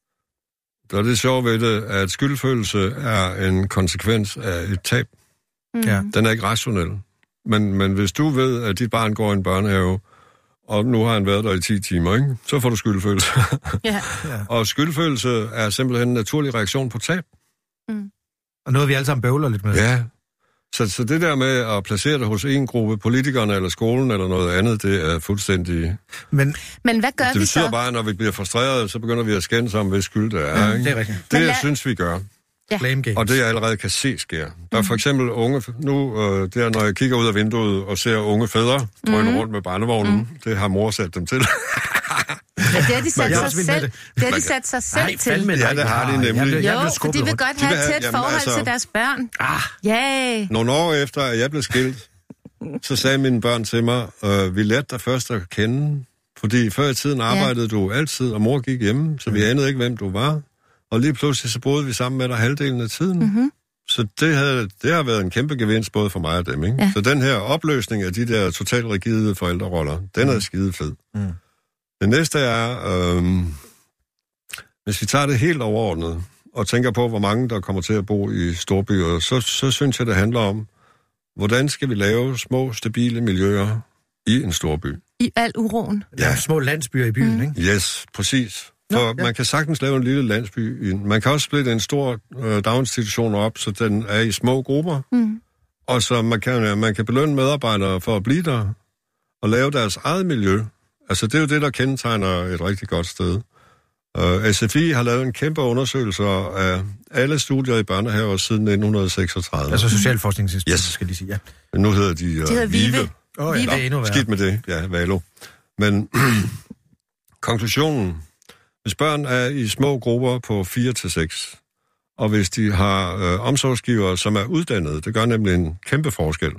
der er det sjovt ved det, at skyldfølelse er en konsekvens af et tab. Mm. Ja. Den er ikke rationel. Men, men hvis du ved, at dit barn går i en børnehave, og nu har han været der i ti timer, ikke? Så får du skyldfølelse. Ja. Og skyldfølelse er simpelthen en naturlig reaktion på tab. Mm. Og noget, vi alle sammen bøvler lidt med. Ja. Så, så det der med at placere det hos en gruppe, politikerne eller skolen eller noget andet, det er fuldstændig... Men, Men hvad gør det vi så? Det betyder bare, at når vi bliver frustreret, så begynder vi at skændes om, hvad skyld det er. Mm, ikke? Det er rigtigt. Det, jeg la- synes, vi gør. Ja. Og det, jeg allerede kan se, sker. Der er for eksempel unge... Nu, øh, der, når jeg kigger ud af vinduet og ser unge fædre drøne mm. rundt med barnevognen, mm. det har mor sat dem til. Ja, det har de sat sig selv, det. Det har de sat sig selv Nej, til. Ja, det har de nemlig. Jo, for de vil godt have et tæt jamen, forhold altså, til deres børn. Ah. Yeah. Nogle år efter, at jeg blev skilt, så sagde mine børn til mig, øh, vi lærte dig først at kende, fordi før i tiden arbejdede ja. du altid, og mor gik hjemme, så vi anede ikke, hvem du var. Og lige pludselig så boede vi sammen med dig halvdelen af tiden. Mm-hmm. Så det, havde, det har været en kæmpe gevinst både for mig og dem. Ikke? Ja. Så den her opløsning af de der totalt rigide forældreroller, den er skide fed. Mm. Det næste er, øh, hvis vi tager det helt overordnet, og tænker på, hvor mange der kommer til at bo i storbyer, så, så synes jeg, det handler om, hvordan skal vi lave små, stabile miljøer i en storby? I al uroen. Ja, små landsbyer i byen, mm. ikke? Yes, præcis. For Nå, ja. man kan sagtens lave en lille landsby. Man kan også splitte en stor øh, daginstitution op, så den er i små grupper. Mm. Og så man kan, man kan belønne medarbejdere for at blive der, og lave deres eget miljø. Altså, det er jo det, der kendetegner et rigtig godt sted. Uh, S F I har lavet en kæmpe undersøgelse af alle studier i børnehaver siden nitten seksogtredive. Altså Socialforskningsinstitut, yes. skal de sige, ja. Men nu hedder de, uh, de hedder Vive. Åh, oh, ja, det er endnu værre. Skidt med det, ja, Valo. Men konklusionen, hvis børn er i små grupper på fire til seks, og hvis de har øh, omsorgsgivere, som er uddannede, det gør nemlig en kæmpe forskel,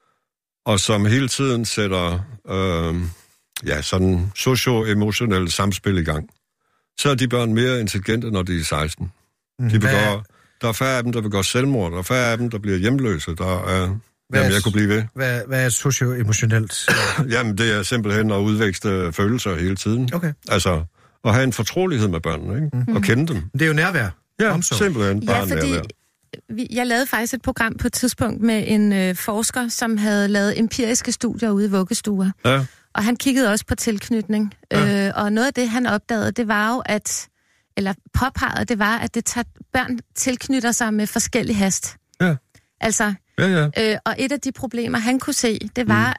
og som hele tiden sætter øh, ja, sådan socio-emotionelle samspil i gang, så er de børn mere intelligente, når de er seksten. Mm, de begår, der er færre af dem, der begår selvmord, der er færre af dem, der bliver hjemløse, der er... Hvad jamen, jeg kunne blive ved. Hvad, hvad er socio-emotionelt? Jamen, det er simpelthen at udvækste følelser hele tiden. Okay. Altså, at have en fortrolighed med børnene, ikke? Mm-hmm. Og kende dem. Det er jo nærvær. Ja, omsorg. Simpelthen bare ja, fordi nærvær. Vi, jeg lavede faktisk et program på et tidspunkt med en øh, forsker, som havde lavet empiriske studier ude i vuggestuer. Ja. Og han kiggede også på tilknytning. Ja. Øh, og noget af det, han opdagede, det var jo, at... Eller påpegede, det var, at det tager, børn tilknytter sig med forskellig hast. Ja. Altså... Ja, ja. Øh, og et af de problemer, han kunne se, det var, mm. at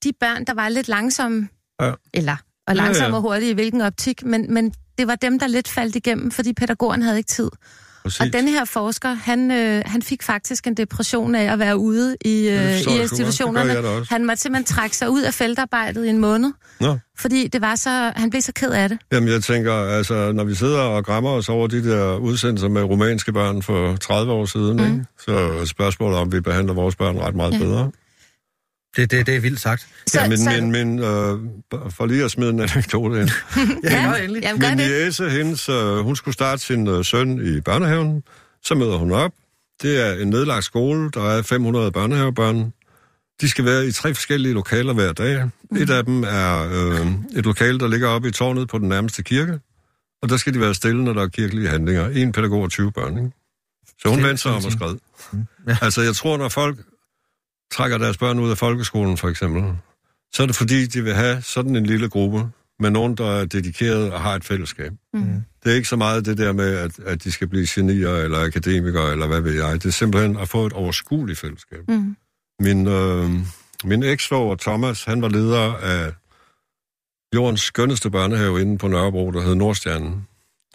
de børn, der var lidt langsomme, Ja. eller og langsomme ja, ja. og hurtige i hvilken optik, men, men det var dem, der lidt faldt igennem, fordi pædagogen havde ikke tid. Præcis. Og denne her forsker, han, øh, han fik faktisk en depression af at være ude i, øh, i institutionerne. Han måtte simpelthen trække sig ud af feltarbejdet i en måned, Nå. fordi det var så, han blev så ked af det. Jamen, jeg tænker, altså, når vi sidder og græmmer os over de der udsendelser med rumænske børn for tredive år siden, mm. ikke? Så er spørgsmålet om, vi behandler vores børn ret meget ja. bedre. Det, det, det er vildt sagt. Så, ja, men, så... men, men øh, for lige at smide en anekdote ind. ja, jamen, gør min det. jæse, hendes, øh, hun skulle starte sin øh, søn i børnehaven. Så møder hun op. Det er en nedlagt skole. Der er fem hundrede børnehavebørn. De skal være i tre forskellige lokaler hver dag. Mm. Et af dem er øh, et lokale, der ligger oppe i tårnet på den nærmeste kirke. Og der skal de være stille, når der er kirkelige handlinger. En pædagog og tyve børn, ikke? Så hun vendte sig om og skred. Mm. Ja. Altså, jeg tror, når folk trækker deres børn ud af folkeskolen, for eksempel, så er det fordi, de vil have sådan en lille gruppe med nogen, der er dedikeret og har et fællesskab. Mm. Det er ikke så meget det der med, at, at de skal blive genier eller akademikere, eller hvad ved jeg. Det er simpelthen at få et overskueligt fællesskab. Mm. Min, øh, min eksfoger Thomas, han var leder af jordens skønneste børnehave inde på Nørrebro, der hed Nordstjernen.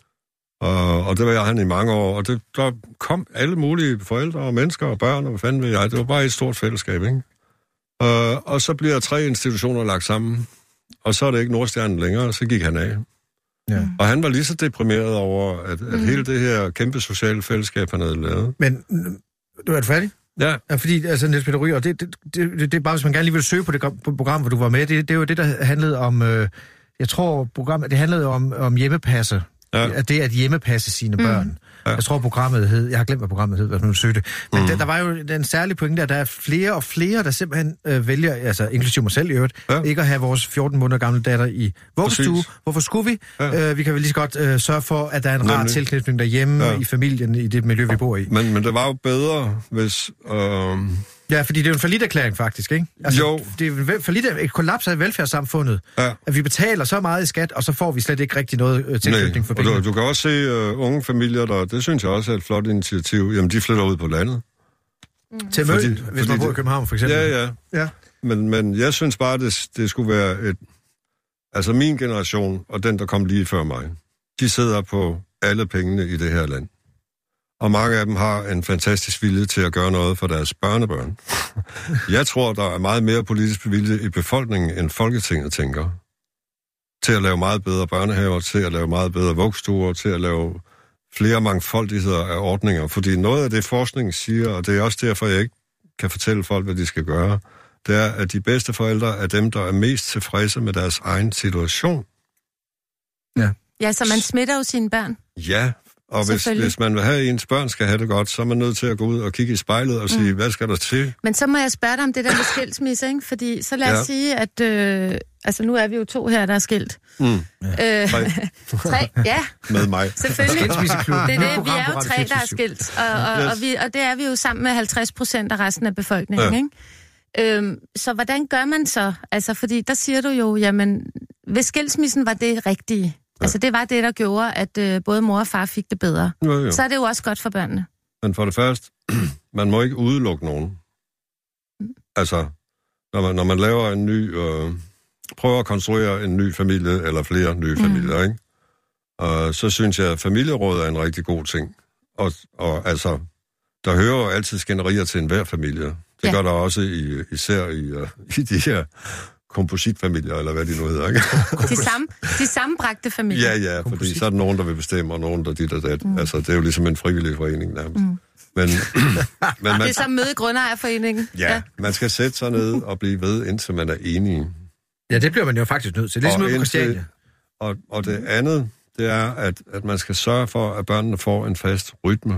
Og, og det var jeg han i mange år, og det, der kom alle mulige forældre og mennesker og børn, og hvad fanden ved jeg. Det var bare et stort fællesskab, ikke? Og, og så bliver tre institutioner lagt sammen, og så er det ikke Nordstjernen længere, og så gik han af. Ja. Og han var lige så deprimeret over, at, at mm. hele det her kæmpe sociale fællesskab, han havde lavet. Men du er færdig? Ja. Ja, fordi, altså, Niels Peter Ryger, det, det, det, det er bare, hvis man gerne lige vil søge på det program, hvor du var med, det, det er jo det, der handlede om, øh, jeg tror, programmet, det handlede om, om hjemmepasse. Ja. At det at hjemmepasse sine børn. Mm. Ja. Jeg tror, programmet hed... Jeg har glemt, hvad programmet hed, hvis man søgte det. Men mm. der, der var jo den særlige pointe, at der er flere og flere, der simpelthen øh, vælger, altså inklusive mig selv i øvrigt, ja. ikke at have vores fjorten måneder gamle datter i vuggestue. Præcis. Hvorfor skulle vi? Ja. Øh, vi kan vel lige så godt øh, sørge for, at der er en Nemlig. rar tilknytning derhjemme, ja. i familien, i det miljø, vi bor i. Men, men det var jo bedre, hvis... Øh... Ja, fordi det er jo en falliterklæring faktisk, ikke? Altså, jo. Det er en fallit, et kollaps af velfærdssamfundet. Ja. At vi betaler så meget i skat, og så får vi slet ikke rigtig noget øh, tilknytning for pengene. Du, du kan også se uh, unge familier, der, det synes jeg også er et flot initiativ. Jamen, de flytter ud på landet. Mm. Til Møn, hvis fordi man bor i København, for eksempel. Ja, ja. ja. Men, men jeg synes bare, det, det skulle være et... Altså, min generation, og den, der kom lige før mig, de sidder på alle pengene i det her land. Og mange af dem har en fantastisk vilje til at gøre noget for deres børnebørn. Jeg tror, der er meget mere politisk vilje i befolkningen, end Folketinget tænker. Til at lave meget bedre børnehaver, til at lave meget bedre vuggestuer, til at lave flere mangfoldigheder af ordninger. Fordi noget af det, forskningen siger, og det er også derfor, jeg ikke kan fortælle folk, hvad de skal gøre, det er, at de bedste forældre er dem, der er mest tilfredse med deres egen situation. Ja, ja, så man smitter jo sine børn. Ja, og hvis, hvis man vil have, at ens børn skal have det godt, så er man nødt til at gå ud og kigge i spejlet og sige, mm. hvad skal der til? Men så må jeg spørge dig om det der med skilsmisse, ikke? Fordi så lad os ja. sige, at... Øh, altså, nu er vi jo to her, der er skilt. Mm. Øh, tre. tre, ja. Med mig. Selvfølgelig. Det er det, vi er jo tre, der er skilt. Og, og, yes. og, vi, og det er vi jo sammen med halvtreds procent af resten af befolkningen, ja. ikke? Øhm, så hvordan gør man så? Altså, fordi der siger du jo, jamen, hvis skilsmissen var det rigtige, ja. altså det var det, der gjorde, at øh, både mor og far fik det bedre. Jo, jo. Så er det jo også godt for børnene. Men for det første, man må ikke udelukke nogen. Mm. Altså, når man, når man laver en ny, øh, prøver at konstruere en ny familie, eller flere nye mm. familier, ikke? Og så synes jeg, at familieråd er en rigtig god ting. Og, og altså, der hører jo altid skænderier til enhver familie. Det ja. gør der også i, især i, uh, i de her kompositfamilier, eller hvad de nu hedder, ikke? De, samme, de sammenbragte familier. Ja, ja, fordi Komposit. Så er der nogen, der vil bestemme, og nogen, der dit og dat. Mm. Altså, det er jo ligesom en frivillig forening nærmest. Mm. Men, men man, det er så møde Grundejerforeningen. Ja, ja, man skal sætte sig ned og blive ved, indtil man er enige. Ja, det bliver man jo faktisk nødt til. Det er ligesom ude på Christiania. Og, og det andet, det er, at, at man skal sørge for, at børnene får en fast rytme.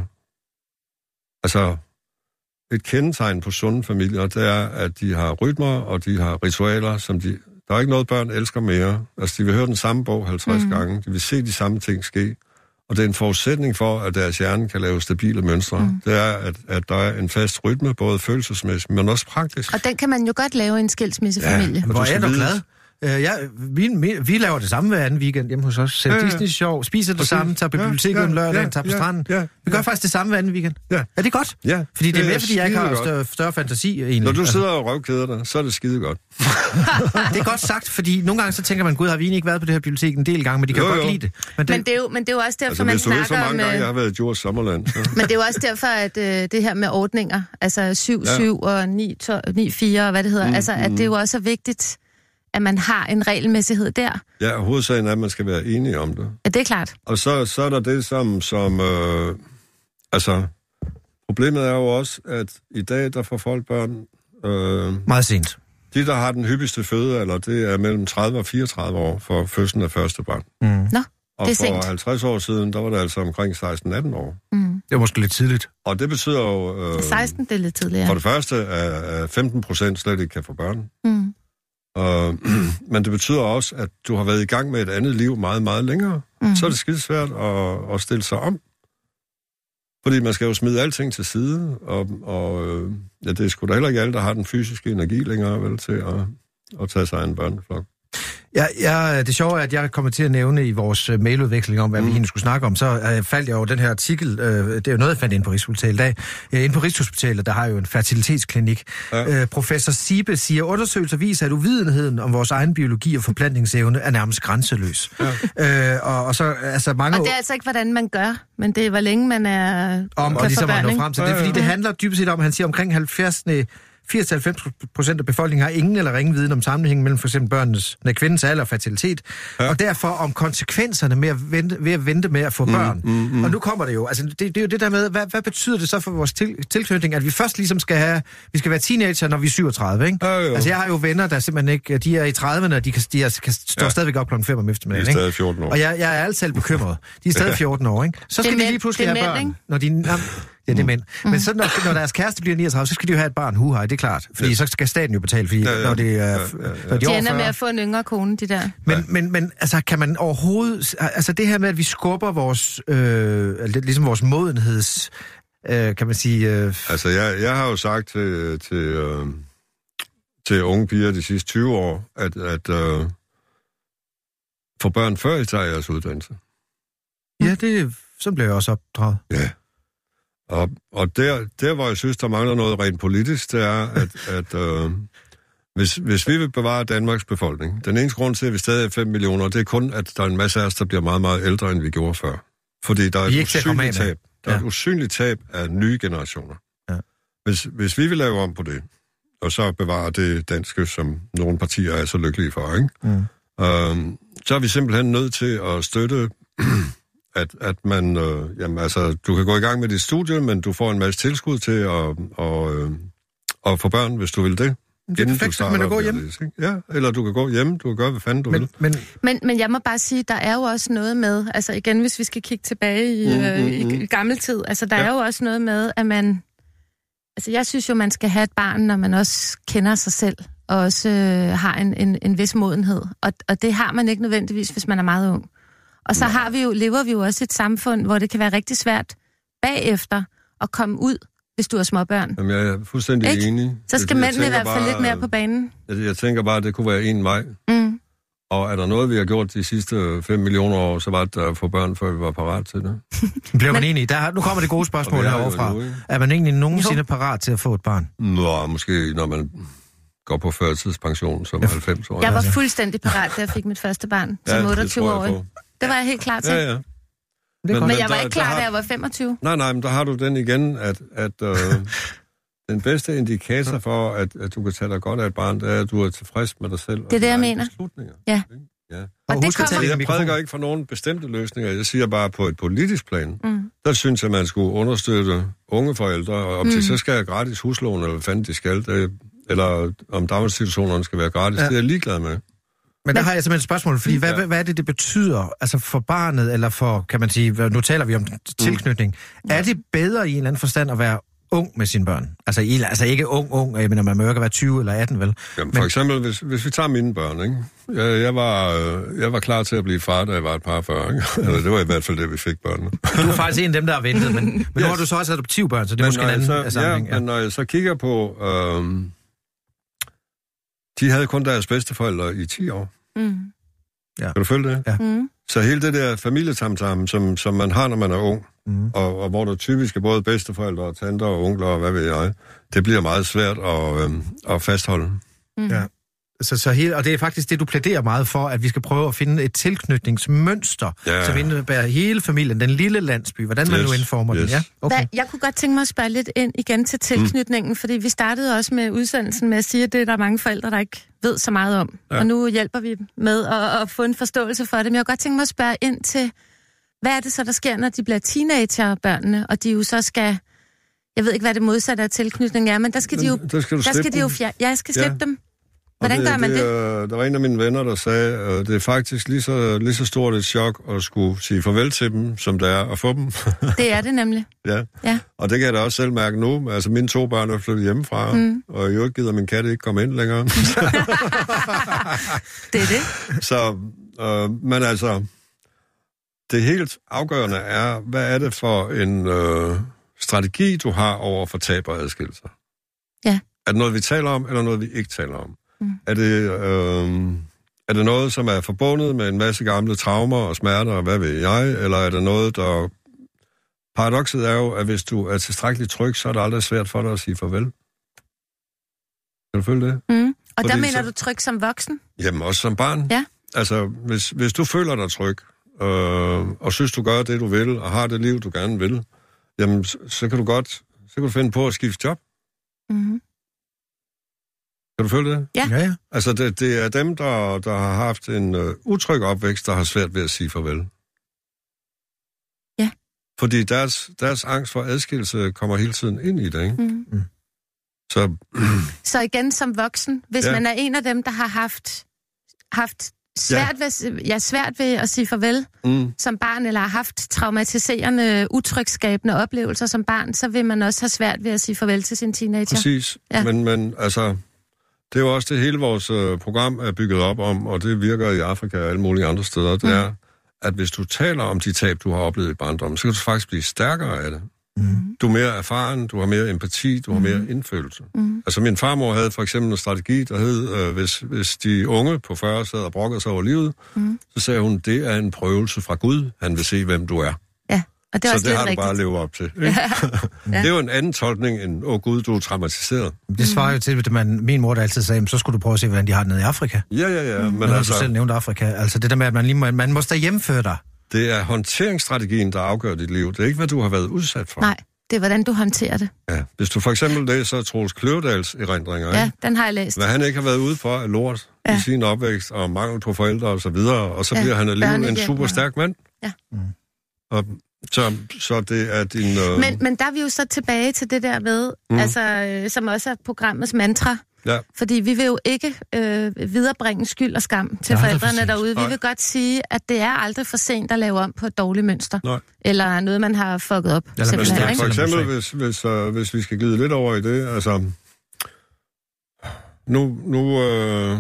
Altså, et kendetegn på sunde familier, det er, at de har rytmer, og de har ritualer, som de... Der er ikke noget, børn elsker mere. Altså, de vil høre den samme bog halvtreds mm. gange. De vil se de samme ting ske. Og det er en forudsætning for, at deres hjerne kan lave stabile mønstre. Mm. Det er, at, at der er en fast rytme, både følelsesmæssigt, men også praktisk. Og den kan man jo godt lave i en skilsmissefamilie. Ja, hvor er du glad? Øh, ja, vi, vi laver det samme hver anden weekend hjemme hos os. Ser ja, ja. Disney-show, spiser det Præcis. samme, tager på biblioteket ja, om lørdagen, ja, tager på ja, stranden. Ja, ja, vi gør ja. faktisk det samme hver anden weekend. Ja. Er det godt? Ja. Fordi det er mere, det er fordi jeg ikke har større, større fantasi egentlig. Når du sidder og røvkeder dig, så er det skide godt. Det er godt sagt, fordi nogle gange så tænker man, gud, har vi egentlig ikke været på det her bibliotek en del gange, men de kan jo, jo. godt lide det. Men det, men det, er, jo, men det er jo også derfor, altså, man snakker om... så mange gange, jeg har været i Djurs Sommerland. Så. Men det er jo også derfor, at øh, det her med ordninger, altså syv syv ja. og ni fire og hvad det hedder, mm, altså at mm. det jo også er vigtigt, at man har en regelmæssighed der. Ja, hovedsagen er, at man skal være enige om det. Ja, det er klart. Og så, så er der det, som... som øh, altså, problemet er jo også, at i dag, der får folk børn... Øh, Meget sent. De, der har den hyppigste fødealder, det er mellem tredive og fireogtredive år for fødslen af første barn. Mm. Nå, det og er for sent. halvtreds år siden, der var det altså omkring seksten atten år. Mm. Det var måske lidt tidligt. Og det betyder jo... Øh, seksten, det er lidt tidligere. For det første, at femten procent slet ikke kan få børn. Mm. Og, men det betyder også, at du har været i gang med et andet liv meget, meget længere. Mm. Så er det skidesvært at, at stille sig om. Fordi man skal jo smide alting til side, og, og ja, det er sgu da heller ikke alle, der har den fysiske energi længere vel, til at, at tage sig af en børneflok. Ja, ja, det sjove er, at jeg kommer til at nævne i vores uh, mailudveksling om, hvad mm. vi egentlig skulle snakke om, så uh, faldt jeg over den her artikel, uh, det er jo noget, jeg fandt ind på Rigshospitalet i dag. Uh, inde på Rigshospitalet, der har jo en fertilitetsklinik. Ja. Uh, professor Sibe siger, undersøgelser viser, at uvidenheden om vores egen biologi og forplantningsevne er nærmest grænseløs. Ja. Uh, og, og, så, altså, mange og det er altså ikke, hvordan man gør, men det er, hvor længe man er... Om, og ligesom at nå frem til det, fordi det handler dybest set om, at han siger omkring halvfjerds... firs til halvfems procent af befolkningen har ingen eller ringen viden om sammenhængen mellem for eksempel børnenes, nej, kvindens alder og fertilitet, ja. og derfor om konsekvenserne med at vente, ved at vente med at få børn. Mm, mm, mm. Og nu kommer det jo, altså det, det er jo det der med, hvad, hvad betyder det så for vores til, tilknytning, at vi først ligesom skal have, vi skal være teenager, når vi er syvogtredive, ikke? Ja, altså jeg har jo venner, der simpelthen ikke, de er i trediverne, og de kan, de er, kan stå ja. stadigvæk op klokken fem om eftermiddagen, ikke? De er stadig fjorten år. Og jeg, jeg er altid bekymret. De er stadig fjorten år, ikke? Så skal de lige pludselig have børn, ikke? Når de... Ja, det er mænd. Mm. Men så når, når deres kæreste bliver niogtredive, så skal de jo have et barn, huhej, det er klart. Fordi ja. så skal staten jo betale, fordi ja, ja. når det er... Ja, ja, ja. Når de, de ender med at få en yngre kone, de der. Men, ja. men, men altså, kan man overhovedet... Altså det her med, at vi skubber vores... Øh, ligesom vores modenheds... Øh, kan man sige... Øh... Altså, jeg, jeg har jo sagt til, til, øh, til unge piger de sidste tyve år, at, at øh, få børn før I tager jeres uddannelse. Ja, det... Så blev jeg også opdraget. Ja. Og, og der, der, hvor jeg synes, der mangler noget rent politisk, det er, at, at øh, hvis, hvis vi vil bevare Danmarks befolkning, den eneste grund til, at vi stadig er fem millioner, det er kun, at der er en masse af os, der bliver meget, meget ældre, end vi gjorde før. Fordi der er et usynligt tab. Der er ja. et usynligt tab af nye generationer. Ja. Hvis, hvis vi vil lave om på det, og så bevare det danske, som nogle partier er så lykkelige for, ikke? Mm. Øh, så er vi simpelthen nødt til at støtte... At, at man, øh, jamen altså, du kan gå i gang med dit studie, men du får en masse tilskud til at, og, øh, at få børn, hvis du vil det. Det er perfekt, så kan man gå hjem. Ja, eller du kan gå hjem, du kan gøre, hvad fanden du men, vil. Men, men, men jeg må bare sige, der er jo også noget med, altså igen, hvis vi skal kigge tilbage i, mm, øh, i, i gammel tid, altså der ja. er jo også noget med, at man, altså jeg synes jo, man skal have et barn, når man også kender sig selv, og også øh, har en, en, en vis modenhed. Og, og det har man ikke nødvendigvis, hvis man er meget ung. Og så har vi jo, lever vi jo også i et samfund, hvor det kan være rigtig svært bagefter at komme ud, hvis du har småbørn. Jamen, jeg er fuldstændig ikke? enig. Så skal mændene i hvert fald bare, lidt mere på banen. Jeg, jeg tænker bare, at det kunne være en vej. Mm. Og er der noget, vi har gjort de sidste fem millioner år, så var det at få børn, før vi var parat til det. Bliver man enig? Der, nu kommer det gode spørgsmål heroverfra. Er man egentlig nogensinde parat til at få et barn? Nå, måske når man går på førtidspension som halvfems år. Jeg var fuldstændig parat, da jeg fik mit første barn som ja, otteogtyve-årig. Det var jeg helt klar til. Ja, ja. Men, men jeg var der, ikke klar, har... da jeg var femogtyve. Nej, nej, men der har du den igen, at, at øh, den bedste indikator for, at, at du kan tage dig godt af et barn, det er, at du er tilfreds med dig selv. Det er det, jeg mener. Ja. ja. Og, og det kommer... Jeg prædiker ikke for nogen bestemte løsninger. Jeg siger bare, på et politisk plan, mm. der synes jeg, man skulle understøtte unge forældre, og om mm. til så skal jeg gratis huslån, eller hvad fanden de skal, det, eller om daginstitutionerne skal være gratis, ja. det er jeg ligeglad med. Men der har jeg simpelthen et spørgsmål, fordi hvad, ja. hvad er det, det betyder, altså for barnet, eller for, kan man sige, nu taler vi om tilknytning. Mm. Er det bedre i en eller anden forstand at være ung med sine børn? Altså, i, altså ikke ung, ung, men man må jo ikke være tyve eller atten, vel? Jamen, for men... eksempel, hvis, hvis vi tager mine børn, ikke? Jeg, jeg, var, jeg var klar til at blive far, da jeg var et par fyrre, ikke? Eller det var i hvert fald det, vi fik børnene. Du er faktisk en af dem, der har ventet, men, men yes. nu har du så også adoptivbørn, så det er men måske en anden så, sammenhæng. Ja, men når jeg så kigger på... Øhm, de havde kun deres bedsteforældre i ti år. Mm. Ja. Kan du følge det? Ja. Mm. Så hele det der familiesamtam, som, som man har, når man er ung, mm. og, og hvor der typisk er både bedsteforældre og tanter og onkler og hvad ved jeg, det bliver meget svært at, øh, at fastholde. Mm. Ja. Så, så hele, og det er faktisk det, du plæderer meget for, at vi skal prøve at finde et tilknytningsmønster, ja. Som indebærer hele familien, den lille landsby, hvordan man yes. nu indformer yes. den. Ja? Okay. Hvad, jeg kunne godt tænke mig at spørge lidt ind igen til tilknytningen, mm. fordi vi startede også med udsendelsen med at sige, at det er der mange forældre, der ikke ved så meget om. Ja. Og nu hjælper vi med at, at få en forståelse for det. Men jeg kunne godt tænke mig at spørge ind til, hvad er det så, der sker, når de bliver teenager, børnene, og de jo så skal... Jeg ved ikke, hvad det modsatte af tilknytning er, men der skal de jo... Der skal du der skal de jo fjer- ja, jeg skal slippe ja. dem. Hvordan det, gør man det? det? Der var en af mine venner, der sagde, at det er faktisk lige så, lige så stort et chok at skulle sige farvel til dem, som det er at få dem. Det er det nemlig. Ja. ja, og det kan jeg da også selv mærke nu. Altså, mine to børn er flyttet hjemmefra, mm. og i øvrigt gider min kat ikke komme ind længere. Det er det. Så, øh, men altså, det helt afgørende er, hvad er det for en øh, strategi, du har over for tab og adskillelser? Ja. Er det noget, vi taler om, eller noget, vi ikke taler om? Mm. Er, det, øh, er det noget, som er forbundet med en masse gamle traumer og smerter, og hvad ved jeg? Eller er det noget, der... Paradokset er jo, at hvis du er tilstrækkeligt tryg, så er det aldrig svært for dig at sige farvel. Kan du følge det? Mm. Og Fordi der mener så... du tryg som voksen? Jamen, også som barn. Ja. Altså, hvis, hvis du føler dig tryg, øh, og synes, du gør det, du vil, og har det liv, du gerne vil, jamen, så, så kan du godt så kan du finde på at skifte job. Mhm. Kan du følge det? Ja. ja, ja. Altså, det, det er dem, der, der har haft en uh, utryg opvækst, der har svært ved at sige farvel. Ja. Fordi deres, deres angst for adskillelse kommer hele tiden ind i det, ikke? Mm. Mm. Så... Så igen som voksen, hvis ja. man er en af dem, der har haft, haft svært, ja. ved, ja, svært ved at sige farvel mm. som barn, eller har haft traumatiserende, utrygsskabende oplevelser som barn, så vil man også have svært ved at sige farvel til sin teenager. Præcis. Ja. Men, men altså... Det er jo også det, hele vores øh, program er bygget op om, og det virker i Afrika og alle mulige andre steder. Det mm. er, at hvis du taler om de tab, du har oplevet i barndommen, så kan du faktisk blive stærkere af det. Mm. Du er mere erfaren, du har mere empati, du har mere mm. indfølelse. Mm. Altså min farmor havde for eksempel en strategi, der hed, øh, hvis, hvis de unge på fyrre sad og brokkede sig over livet, mm. så sagde hun, det er en prøvelse fra Gud, han vil se, hvem du er. Ja. Og det er så også det har rigtigt. du bare at leve op til. Ja. Ja. Det er jo en anden tolkning end, åh Gud, du er traumatiseret. Det svarer jo til, at man, min mor der altid sagde, så skulle du prøve at se, hvordan de har det nede i Afrika. Ja, ja, ja. Men, men altså, du selv nævnte Afrika. Altså det der med, at man, lige må, man må stå hjemføre dig. Det er håndteringsstrategien, der afgør dit liv. Det er ikke, hvad du har været udsat for. Nej, det er, hvordan du håndterer det. Ja. Hvis du for eksempel læser Troels Kløvedals erindringer, ja, ikke? Den har jeg læst. Hvad han ikke har været ude for er lort ja. i sin opvækst, og mangel på forældre og så videre, og så ja, bliver han alligevel en super stærk mand. Ja. Mm. Og Så, så det er din... Øh... Men, men der er vi jo så tilbage til det der med, mm. altså, øh, som også er programmets mantra. Ja. Fordi vi vil jo ikke øh, viderebringe skyld og skam til forældrene derude. Vi vil godt sige, at det er aldrig for sent at lave om på et dårligt mønster. Nej. Eller noget, man har fucket op. Ja, for eksempel, hvis, hvis, øh, hvis vi skal glide lidt over i det, altså... Nu... nu øh...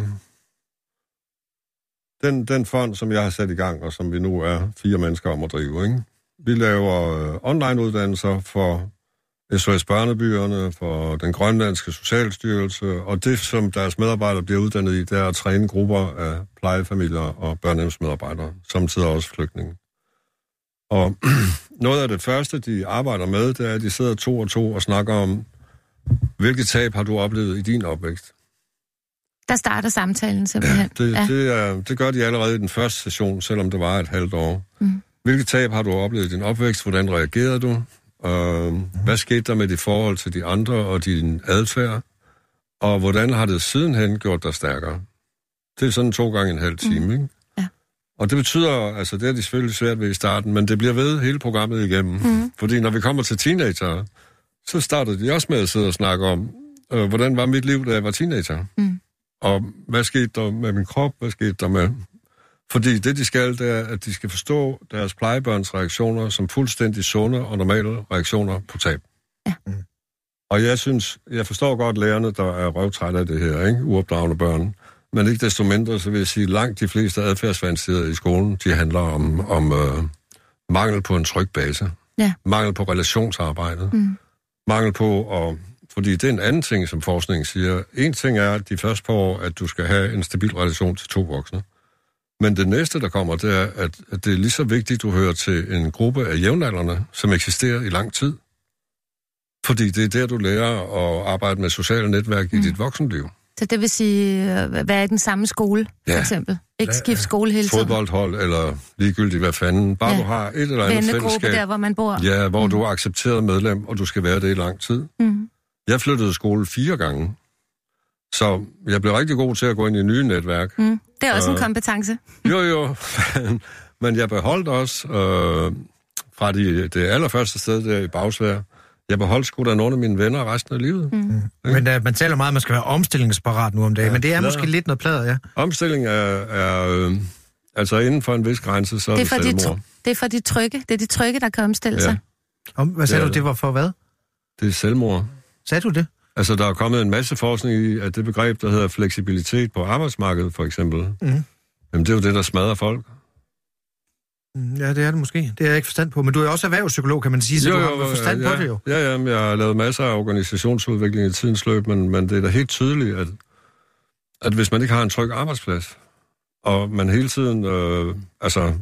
den, den fond, som jeg har sat i gang, og som vi nu er fire mennesker om at drive, ikke? Vi laver øh, online-uddannelser for S O S Børnebyerne, for den grønlandske socialstyrelse, og det, som deres medarbejdere bliver uddannet i, det er at træne grupper af plejefamilier og børnehjemsmedarbejdere, samtidig også flygtninge. Og noget af det første, de arbejder med, det er, at de sidder to og to og snakker om, hvilket tab har du oplevet i din opvækst? Der starter samtalen simpelthen. Ja, det, ja. Det, er, det gør de allerede i den første session, selvom det var et halvt år. Mm. Hvilket tab har du oplevet i din opvækst? Hvordan reagerede du? Uh, hvad skete der med dit forhold til de andre og din adfærd? Og hvordan har det sidenhen gjort dig stærkere? Det er sådan to gange en halv time, mm. ikke? Ja. Og det betyder, altså det er de selvfølgelig svært ved i starten, men det bliver ved hele programmet igennem. Mm. Fordi når vi kommer til teenager, så starter de også med at sidde og snakke om, uh, hvordan var mit liv, da jeg var teenager? Mm. Og hvad skete der med min krop? Hvad skete der med... Fordi det, de skal, det er, at de skal forstå deres plejebørns reaktioner som fuldstændig sunde og normale reaktioner på tab. Ja. Mm. Og jeg synes, jeg forstår godt lærerne, der er røvtrætte af det her, ikke? Uopdragende børn. Men ikke desto mindre, så vil jeg sige, langt de fleste adfærdsvanskeligheder i skolen, de handler om, om øh, mangel på en tryg base. Ja. Mangel på relationsarbejdet. Mm. Mangel på at Fordi det er en anden ting, som forskningen siger. En ting er, at de første par år, at du skal have en stabil relation til to voksne. Men det næste, der kommer, det er, at, at det er lige så vigtigt, at du hører til en gruppe af jævnaldrende, som eksisterer i lang tid. Fordi det er der, du lærer at arbejde med sociale netværk mm. i dit voksenliv. Så det vil sige, være i den samme skole, for ja. eksempel? Ikke skifte skole hele tiden? Fodboldhold, eller ligegyldigt hvad fanden. Bare ja. du har et eller andet fællesskab. der, hvor man bor. Ja, hvor mm. du er accepteret accepteret medlem, og du skal være det i lang tid. Mm. Jeg flyttede skole fire gange. Så jeg blev rigtig god til at gå ind i nye netværk. Mm. Det er også uh, en kompetence. Jo, jo. Men jeg beholdt også uh, fra de, det allerførste sted der i Bagsvær. Jeg beholdt sgu da nogle af mine venner resten af livet. Mm. Ja. Men uh, man taler meget, at man skal være omstillingsparat nu om dagen, ja, men det er plader. Måske lidt noget plader, ja. Omstilling er, er øh, altså inden for en vis grænse, så er det, det selvmord. De tr- det er for de trygge. Det er de trygge, der kan omstille ja. sig. Om, hvad sagde ja, du, det var for hvad? Det er selvmord. Sagde du det? Altså, der er kommet en masse forskning i, at det begreb, der hedder fleksibilitet på arbejdsmarkedet, for eksempel. Mm. Jamen, det er jo det, der smadrer folk. Ja, det er det måske. Det er jeg ikke forstand på. Men du er også erhvervspsykolog, kan man sige, så jo, du har forstand ja, på det jo. Ja, ja, jeg har lavet masser af organisationsudvikling i tidens løb, men, men det er da helt tydeligt, at, at hvis man ikke har en tryg arbejdsplads, og man hele tiden, øh, altså,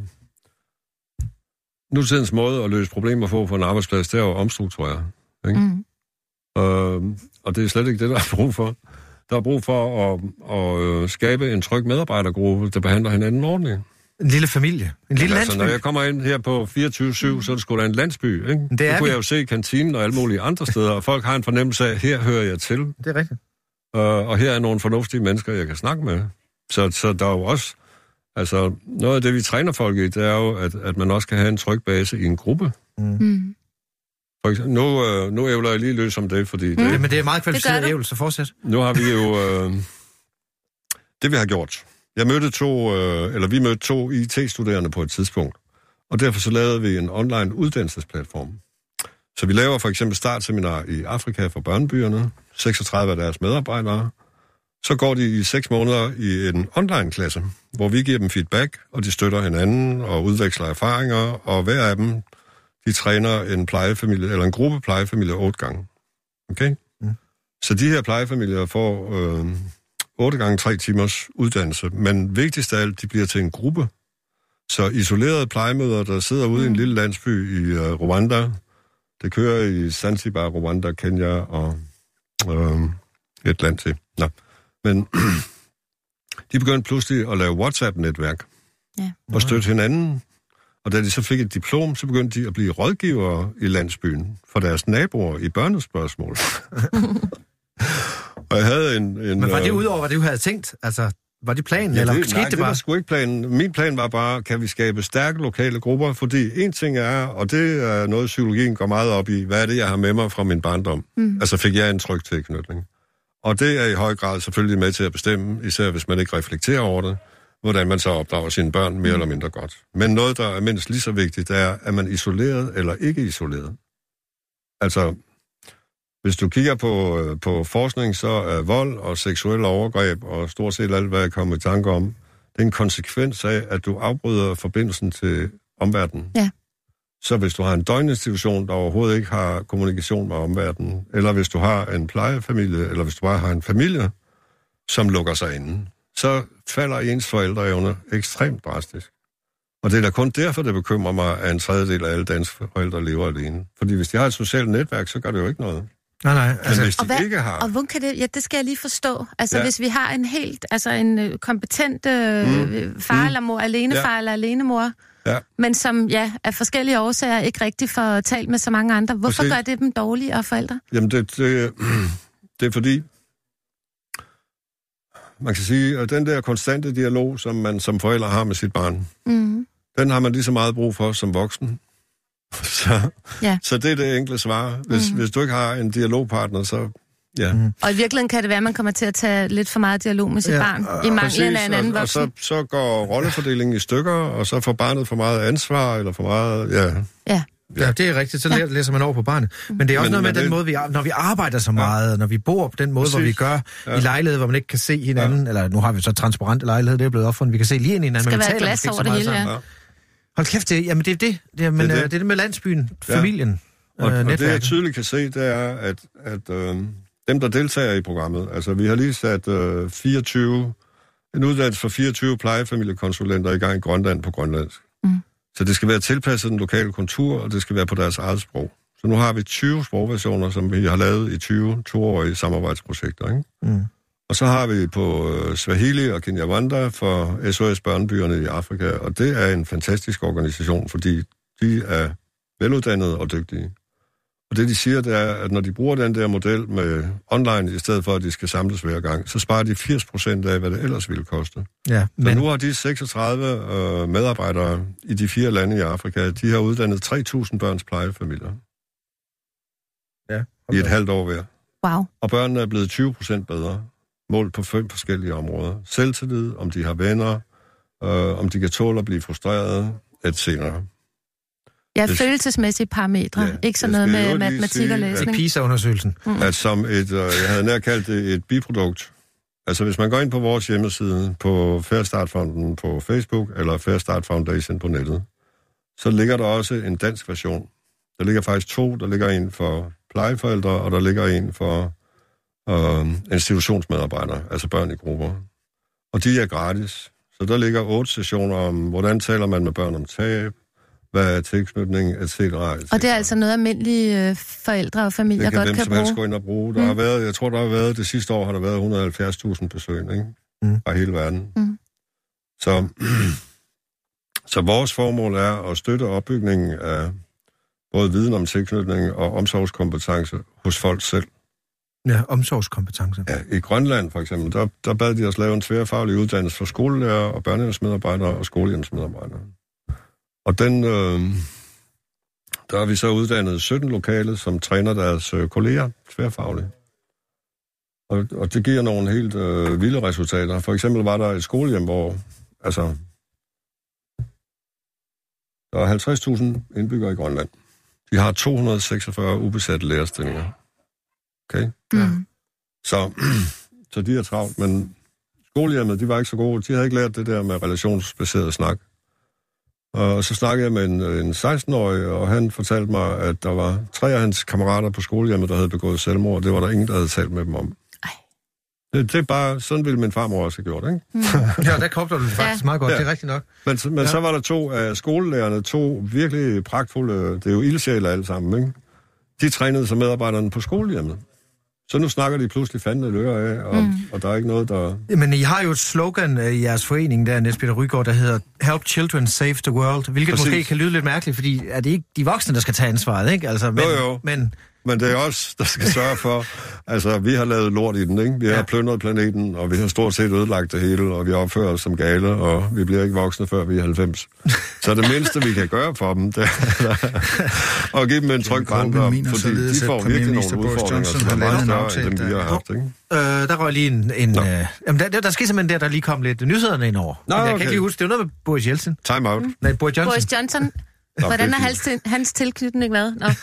nutidens måde at løse problemer på på en arbejdsplads, det er jo omstruktureret, ikke? Mm. Øh, og det er slet ikke det, der er brug for. Der er brug for at, at skabe en tryg medarbejdergruppe, der behandler hinanden ordentligt. En lille familie. En lille altså, landsby. Når jeg kommer ind her på fireogtyve syv, så er det sgu da en landsby, ikke? Det, det kunne vi. Jeg jo se i kantinen og alle mulige andre steder, og folk har en fornemmelse af, her hører jeg til. Det er rigtigt. Uh, og her er nogle fornuftige mennesker, jeg kan snakke med. Så, så der er jo også... Altså, noget af det, vi træner folk i, det er jo, at, at man også kan have en tryg base i en gruppe. Mm. For eksempel, nu, øh, nu ævler jeg lige løs om det, fordi... Mm. Det, ja, men det er meget kvalificeret ævl, så fortsæt. Nu har vi jo... Øh, det, vi har gjort... Jeg mødte to, øh, eller vi mødte to I T-studerende på et tidspunkt, og derfor så lavede vi en online uddannelsesplatform. Så vi laver for eksempel startseminar i Afrika for børnebyerne, seksogtredive af deres medarbejdere. Så går de i seks måneder i en online-klasse, hvor vi giver dem feedback, og de støtter hinanden og udveksler erfaringer, og hver af dem, de træner en plejefamilie, eller en gruppe plejefamilier otte gange. Okay? Mm. Så de her plejefamilier får... Øh, otte gange tre timers uddannelse, men vigtigst af alt, de bliver til en gruppe. Så isolerede plejemødre, der sidder ude mm. i en lille landsby i uh, Rwanda, det kører i Zanzibar, Rwanda, Kenya og øh, et land til. Nå. Men de begyndte pludselig at lave WhatsApp-netværk ja. og støtte hinanden. Og da de så fik et diplom, så begyndte de at blive rådgivere i landsbyen for deres naboer i børnespørgsmål. Og jeg havde en... en Men var det udover, hvad du havde tænkt? Altså, var det planen, ja, eller det, skete nej, det det bare? var sgu ikke planen. Min plan var bare, kan vi skabe stærke lokale grupper? Fordi en ting er, og det er noget, psykologien går meget op i, hvad er det, jeg har med mig fra min barndom? Mm. Altså fik jeg en tryg tilknytning. Og det er i høj grad selvfølgelig med til at bestemme, især hvis man ikke reflekterer over det, hvordan man så opdrager sine børn mere mm. eller mindre godt. Men noget, der er mindst lige så vigtigt, er, er man isoleret eller ikke isoleret? Altså... Hvis du kigger på, på forskning, så er vold og seksuelle overgreb og stort set alt, hvad jeg kommer i tanke om, det er en konsekvens af, at du afbryder forbindelsen til omverdenen. Ja. Så hvis du har en døgninstitution, der overhovedet ikke har kommunikation med omverdenen, eller hvis du har en plejefamilie, eller hvis du bare har en familie, som lukker sig inde, så falder ens forældreevne ekstremt drastisk. Og det er da kun derfor, det bekymrer mig, at en tredjedel af alle danske forældre lever alene. Fordi hvis de har et socialt netværk, så gør det jo ikke noget. Nej, nej. Altså, hvis de og hvad, ikke har... Og hvordan kan det... Ja, det skal jeg lige forstå. Altså, ja. Hvis vi har en helt... Altså, en kompetent øh, mm. far mm. eller mor, alenefar ja. eller alenemor, ja. men som, ja, af forskellige årsager ikke rigtig får talt med så mange andre. Hvorfor Præcis. gør det dem dårligere forældre? Jamen, det, det, det er fordi... Man kan sige, at den der konstante dialog, som man som forældre har med sit barn, mm. den har man lige så meget brug for som voksen. Så, ja. så det er det enkle svar. Hvis, mm. hvis du ikke har en dialogpartner, så ja. Mm. Og i virkeligheden kan det være, at man kommer til at tage lidt for meget dialog med sit ja. barn, i manglen af en anden og, voksen. Og så, så går rollefordelingen i stykker, og så får barnet for meget ansvar, eller for meget, ja. Ja. Ja, det er rigtigt. Så ja. læser man over på barnet. Men det er også men, noget med den det... måde, vi, når vi arbejder så meget, ja. når vi bor på den måde, Præcis. hvor vi gør ja. i lejlighed, hvor man ikke kan se hinanden, ja. eller nu har vi så transparente lejlighed, det er blevet opfundet, vi kan se lige ind i hinanden. Det skal men være glas over det hele, ja. Hold kæft, det, jamen det er det. Det er, men, det, er det. det er det med landsbyen, familien. Og, og det, jeg tydeligt kan se, det er, at, at øh, dem, der deltager i programmet, altså vi har lige sat øh, fireogtyve, en uddannelse for fireogtyve plejefamiliekonsulenter i gang i Grønland på grønlandsk. Mm. Så det skal være tilpasset den lokale kultur, og det skal være på deres eget sprog. Så nu har vi tyve sprogversioner, som vi har lavet i tyve toårige samarbejdsprojekter, ikke? Mm. Og så har vi på uh, Swahili og Kinyarwanda for S O S Børnebyerne i Afrika, og det er en fantastisk organisation, fordi de er veluddannede og dygtige. Og det, de siger, det er, at når de bruger den der model med online, i stedet for, at de skal samles hver gang, så sparer de firs procent af, hvad det ellers ville koste. Ja, men... Så nu har de seksogtredive øh, medarbejdere i de fire lande i Afrika, de har uddannet tre tusind børns plejefamilier. Ja, okay. I et halvt år hver. Wow. Og børnene er blevet tyve procent bedre, målt på fem forskellige områder. Selvtillid, om de har venner, øh, om de kan tåle at blive frustrerede, et cetera. Ja, det, følelsesmæssige parametre, ja, ikke sådan noget med matematik sige, og læsning. Det er PISA-undersøgelsen. Mm. At som et, jeg havde nær kaldt det et biprodukt. Altså hvis man går ind på vores hjemmeside, på Fair Start Fonden på Facebook, eller Fair Start Foundation på nettet, så ligger der også en dansk version. Der ligger faktisk to. Der ligger en for plejeforældre, og der ligger en for øh, institutionsmedarbejdere, altså børn i grupper. Og de er gratis. Så der ligger otte sessioner om, hvordan taler man med børn om tab, hvad er tilknytning, et cetera. Og det er altså noget, almindelige øh, forældre og familier kan godt kan bruge? Det kan hvem som helst gå ind og bruge. Der mm. har været, jeg tror, der har været, det sidste år har der været et hundrede og halvfjerds tusind besøg, ikke? Mm. Fra hele verden. Mm. Så, så vores formål er at støtte opbygningen af både viden om tilknytning og omsorgskompetence hos folk selv. Ja, omsorgskompetence. Ja, i Grønland for eksempel, der, der bad de os lave en tværfaglig uddannelse for skolelærer og børnehjemsmedarbejdere og skolehjemsmedarbejdere. Og den, øh, der har vi så uddannet sytten lokale, som træner deres øh, kolleger tværfagligt. Og, og det giver nogle helt øh, vilde resultater. For eksempel var der et skolehjem, hvor altså, der er halvtreds tusind indbyggere i Grønland. De har to hundrede og seksogfyrre ubesatte lærerstillinger. Okay? Mm. Så, så de er travlt, men skolehjemmet, de var ikke så gode. De havde ikke lært det der med relationsbaseret snak. Og så snakkede jeg med en, en seksten-årig, og han fortalte mig, at der var tre af hans kammerater på skolehjemmet, der havde begået selvmord, og det var der ingen, der havde talt med dem om. Det, det er bare, sådan ville min farmor også have gjort, ikke? Mm. Ja, der kobler du det faktisk ja. meget godt, ja. Det er rigtigt nok. Men, men ja. så var der to af skolelærerne, to virkelig pragtfulde, det er jo ildsjæler alle sammen, ikke? De trænede som medarbejderne på skolehjemmet. Så nu snakker de pludselig fandme lører af, og, mm. og der er ikke noget, der... Men I har jo et slogan i jeres forening, der Niels Peter Rygaard, der hedder Help Children Save the World, hvilket Præcis. måske kan lyde lidt mærkeligt, fordi er det ikke de voksne, der skal tage ansvaret, ikke? Altså, men, jo, jo. Men... Men det er os, der skal sørge for... Altså, vi har lavet lort i den, ikke? Vi har ja. plyndret planeten, og vi har stort set ødelagt det hele, og vi opfører os som gale, og vi bliver ikke voksne, før vi er halvfems. Så det mindste, vi kan gøre for dem, det er at give dem en tryg barndom, fordi de får virkelig nogle udfordringer, som er meget større, end dem, vi har haft, ikke? Øh, der røg lige en... en øh, jamen, der, der sker simpelthen der, der lige kom lidt nyhederne ind over. Nå, okay. Jeg kan ikke lige huske, det var noget med Boris Jeltsin. Time out. Mm. Nej, Boris Johnson. Boris Johnson. Nå, hvordan er hans, til, hans tilknytning været? Nå.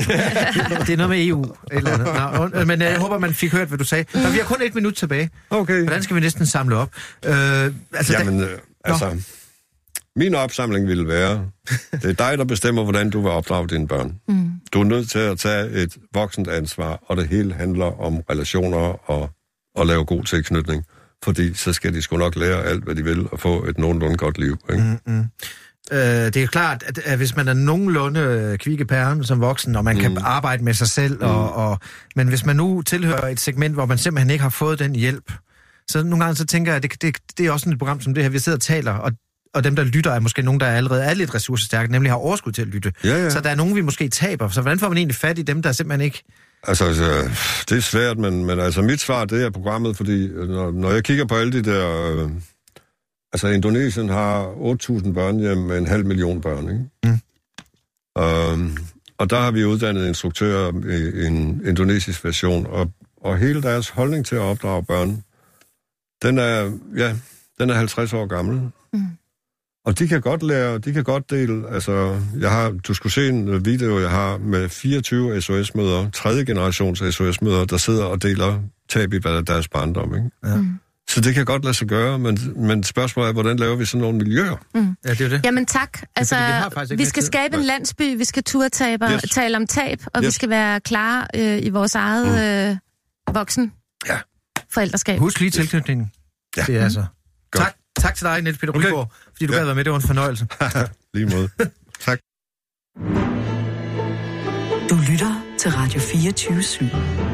Det er noget med E U. Eller andet. Nå, men jeg håber, man fik hørt, hvad du sagde. Nå, vi har kun et minut tilbage. Okay. Hvordan skal vi næsten samle op? Øh, altså, Jamen, øh, altså... Min opsamling ville være, det er dig, der bestemmer, hvordan du vil opdrage dine børn. Mm. Du er nødt til at tage et voksent ansvar, og det hele handler om relationer og, og lave god tilknytning. Fordi så skal de sgu nok lære alt, hvad de vil, og få et nogenlunde godt liv. Ikke? Mm-hmm. Uh, det er klart, at, at hvis man er nogenlunde kvikke pæren som voksen, og man mm. kan arbejde med sig selv, mm. og, og, men hvis man nu tilhører et segment, hvor man simpelthen ikke har fået den hjælp, så nogle gange så tænker jeg, at det, det, det er også et program som det her, vi sidder og taler, og, og dem, der lytter, er måske nogen, der allerede er lidt ressourcestærke, nemlig har overskud til at lytte. Ja, ja. Så der er nogen, vi måske taber. Så hvordan får man egentlig fat i dem, der simpelthen ikke... Altså, altså det er svært, men, men altså mit svar, det er programmet, fordi når, når jeg kigger på alle de der... Øh, altså, Indonesien har otte tusind børnehjem med en halv million børn, ikke? Mm. Um, og der har vi uddannet instruktører i en indonesisk version, og, og hele deres holdning til at opdrage børn, den er, ja, den er halvtreds år gammel. Mm. Og de kan godt lære, de kan godt dele, altså, jeg har, du skulle se en video, jeg har med fireogtyve S O S-mødre, tredje generations S O S-mødre, der sidder og deler tab i deres barndom, ikke? Ja. Mm. Så det kan godt lade sig gøre, men, men spørgsmålet er, hvordan laver vi sådan nogle miljøer? Mm. Ja, det er jo det. Jamen tak. Altså, vi, vi skal tid. skabe en landsby, vi skal turde tabe, yes. tale om tab, og yes. vi skal være klare øh, i vores eget mm. øh, voksen ja. forældreskab. Husk lige tilknytningen. Ja. Det er altså. Mm. Tak, tak til dig, Niels Peter Rygaard, okay. fordi du ja. gad være med. Det var en fornøjelse. Lige måde. Tak. Du lytter til Radio fireogtyve syv.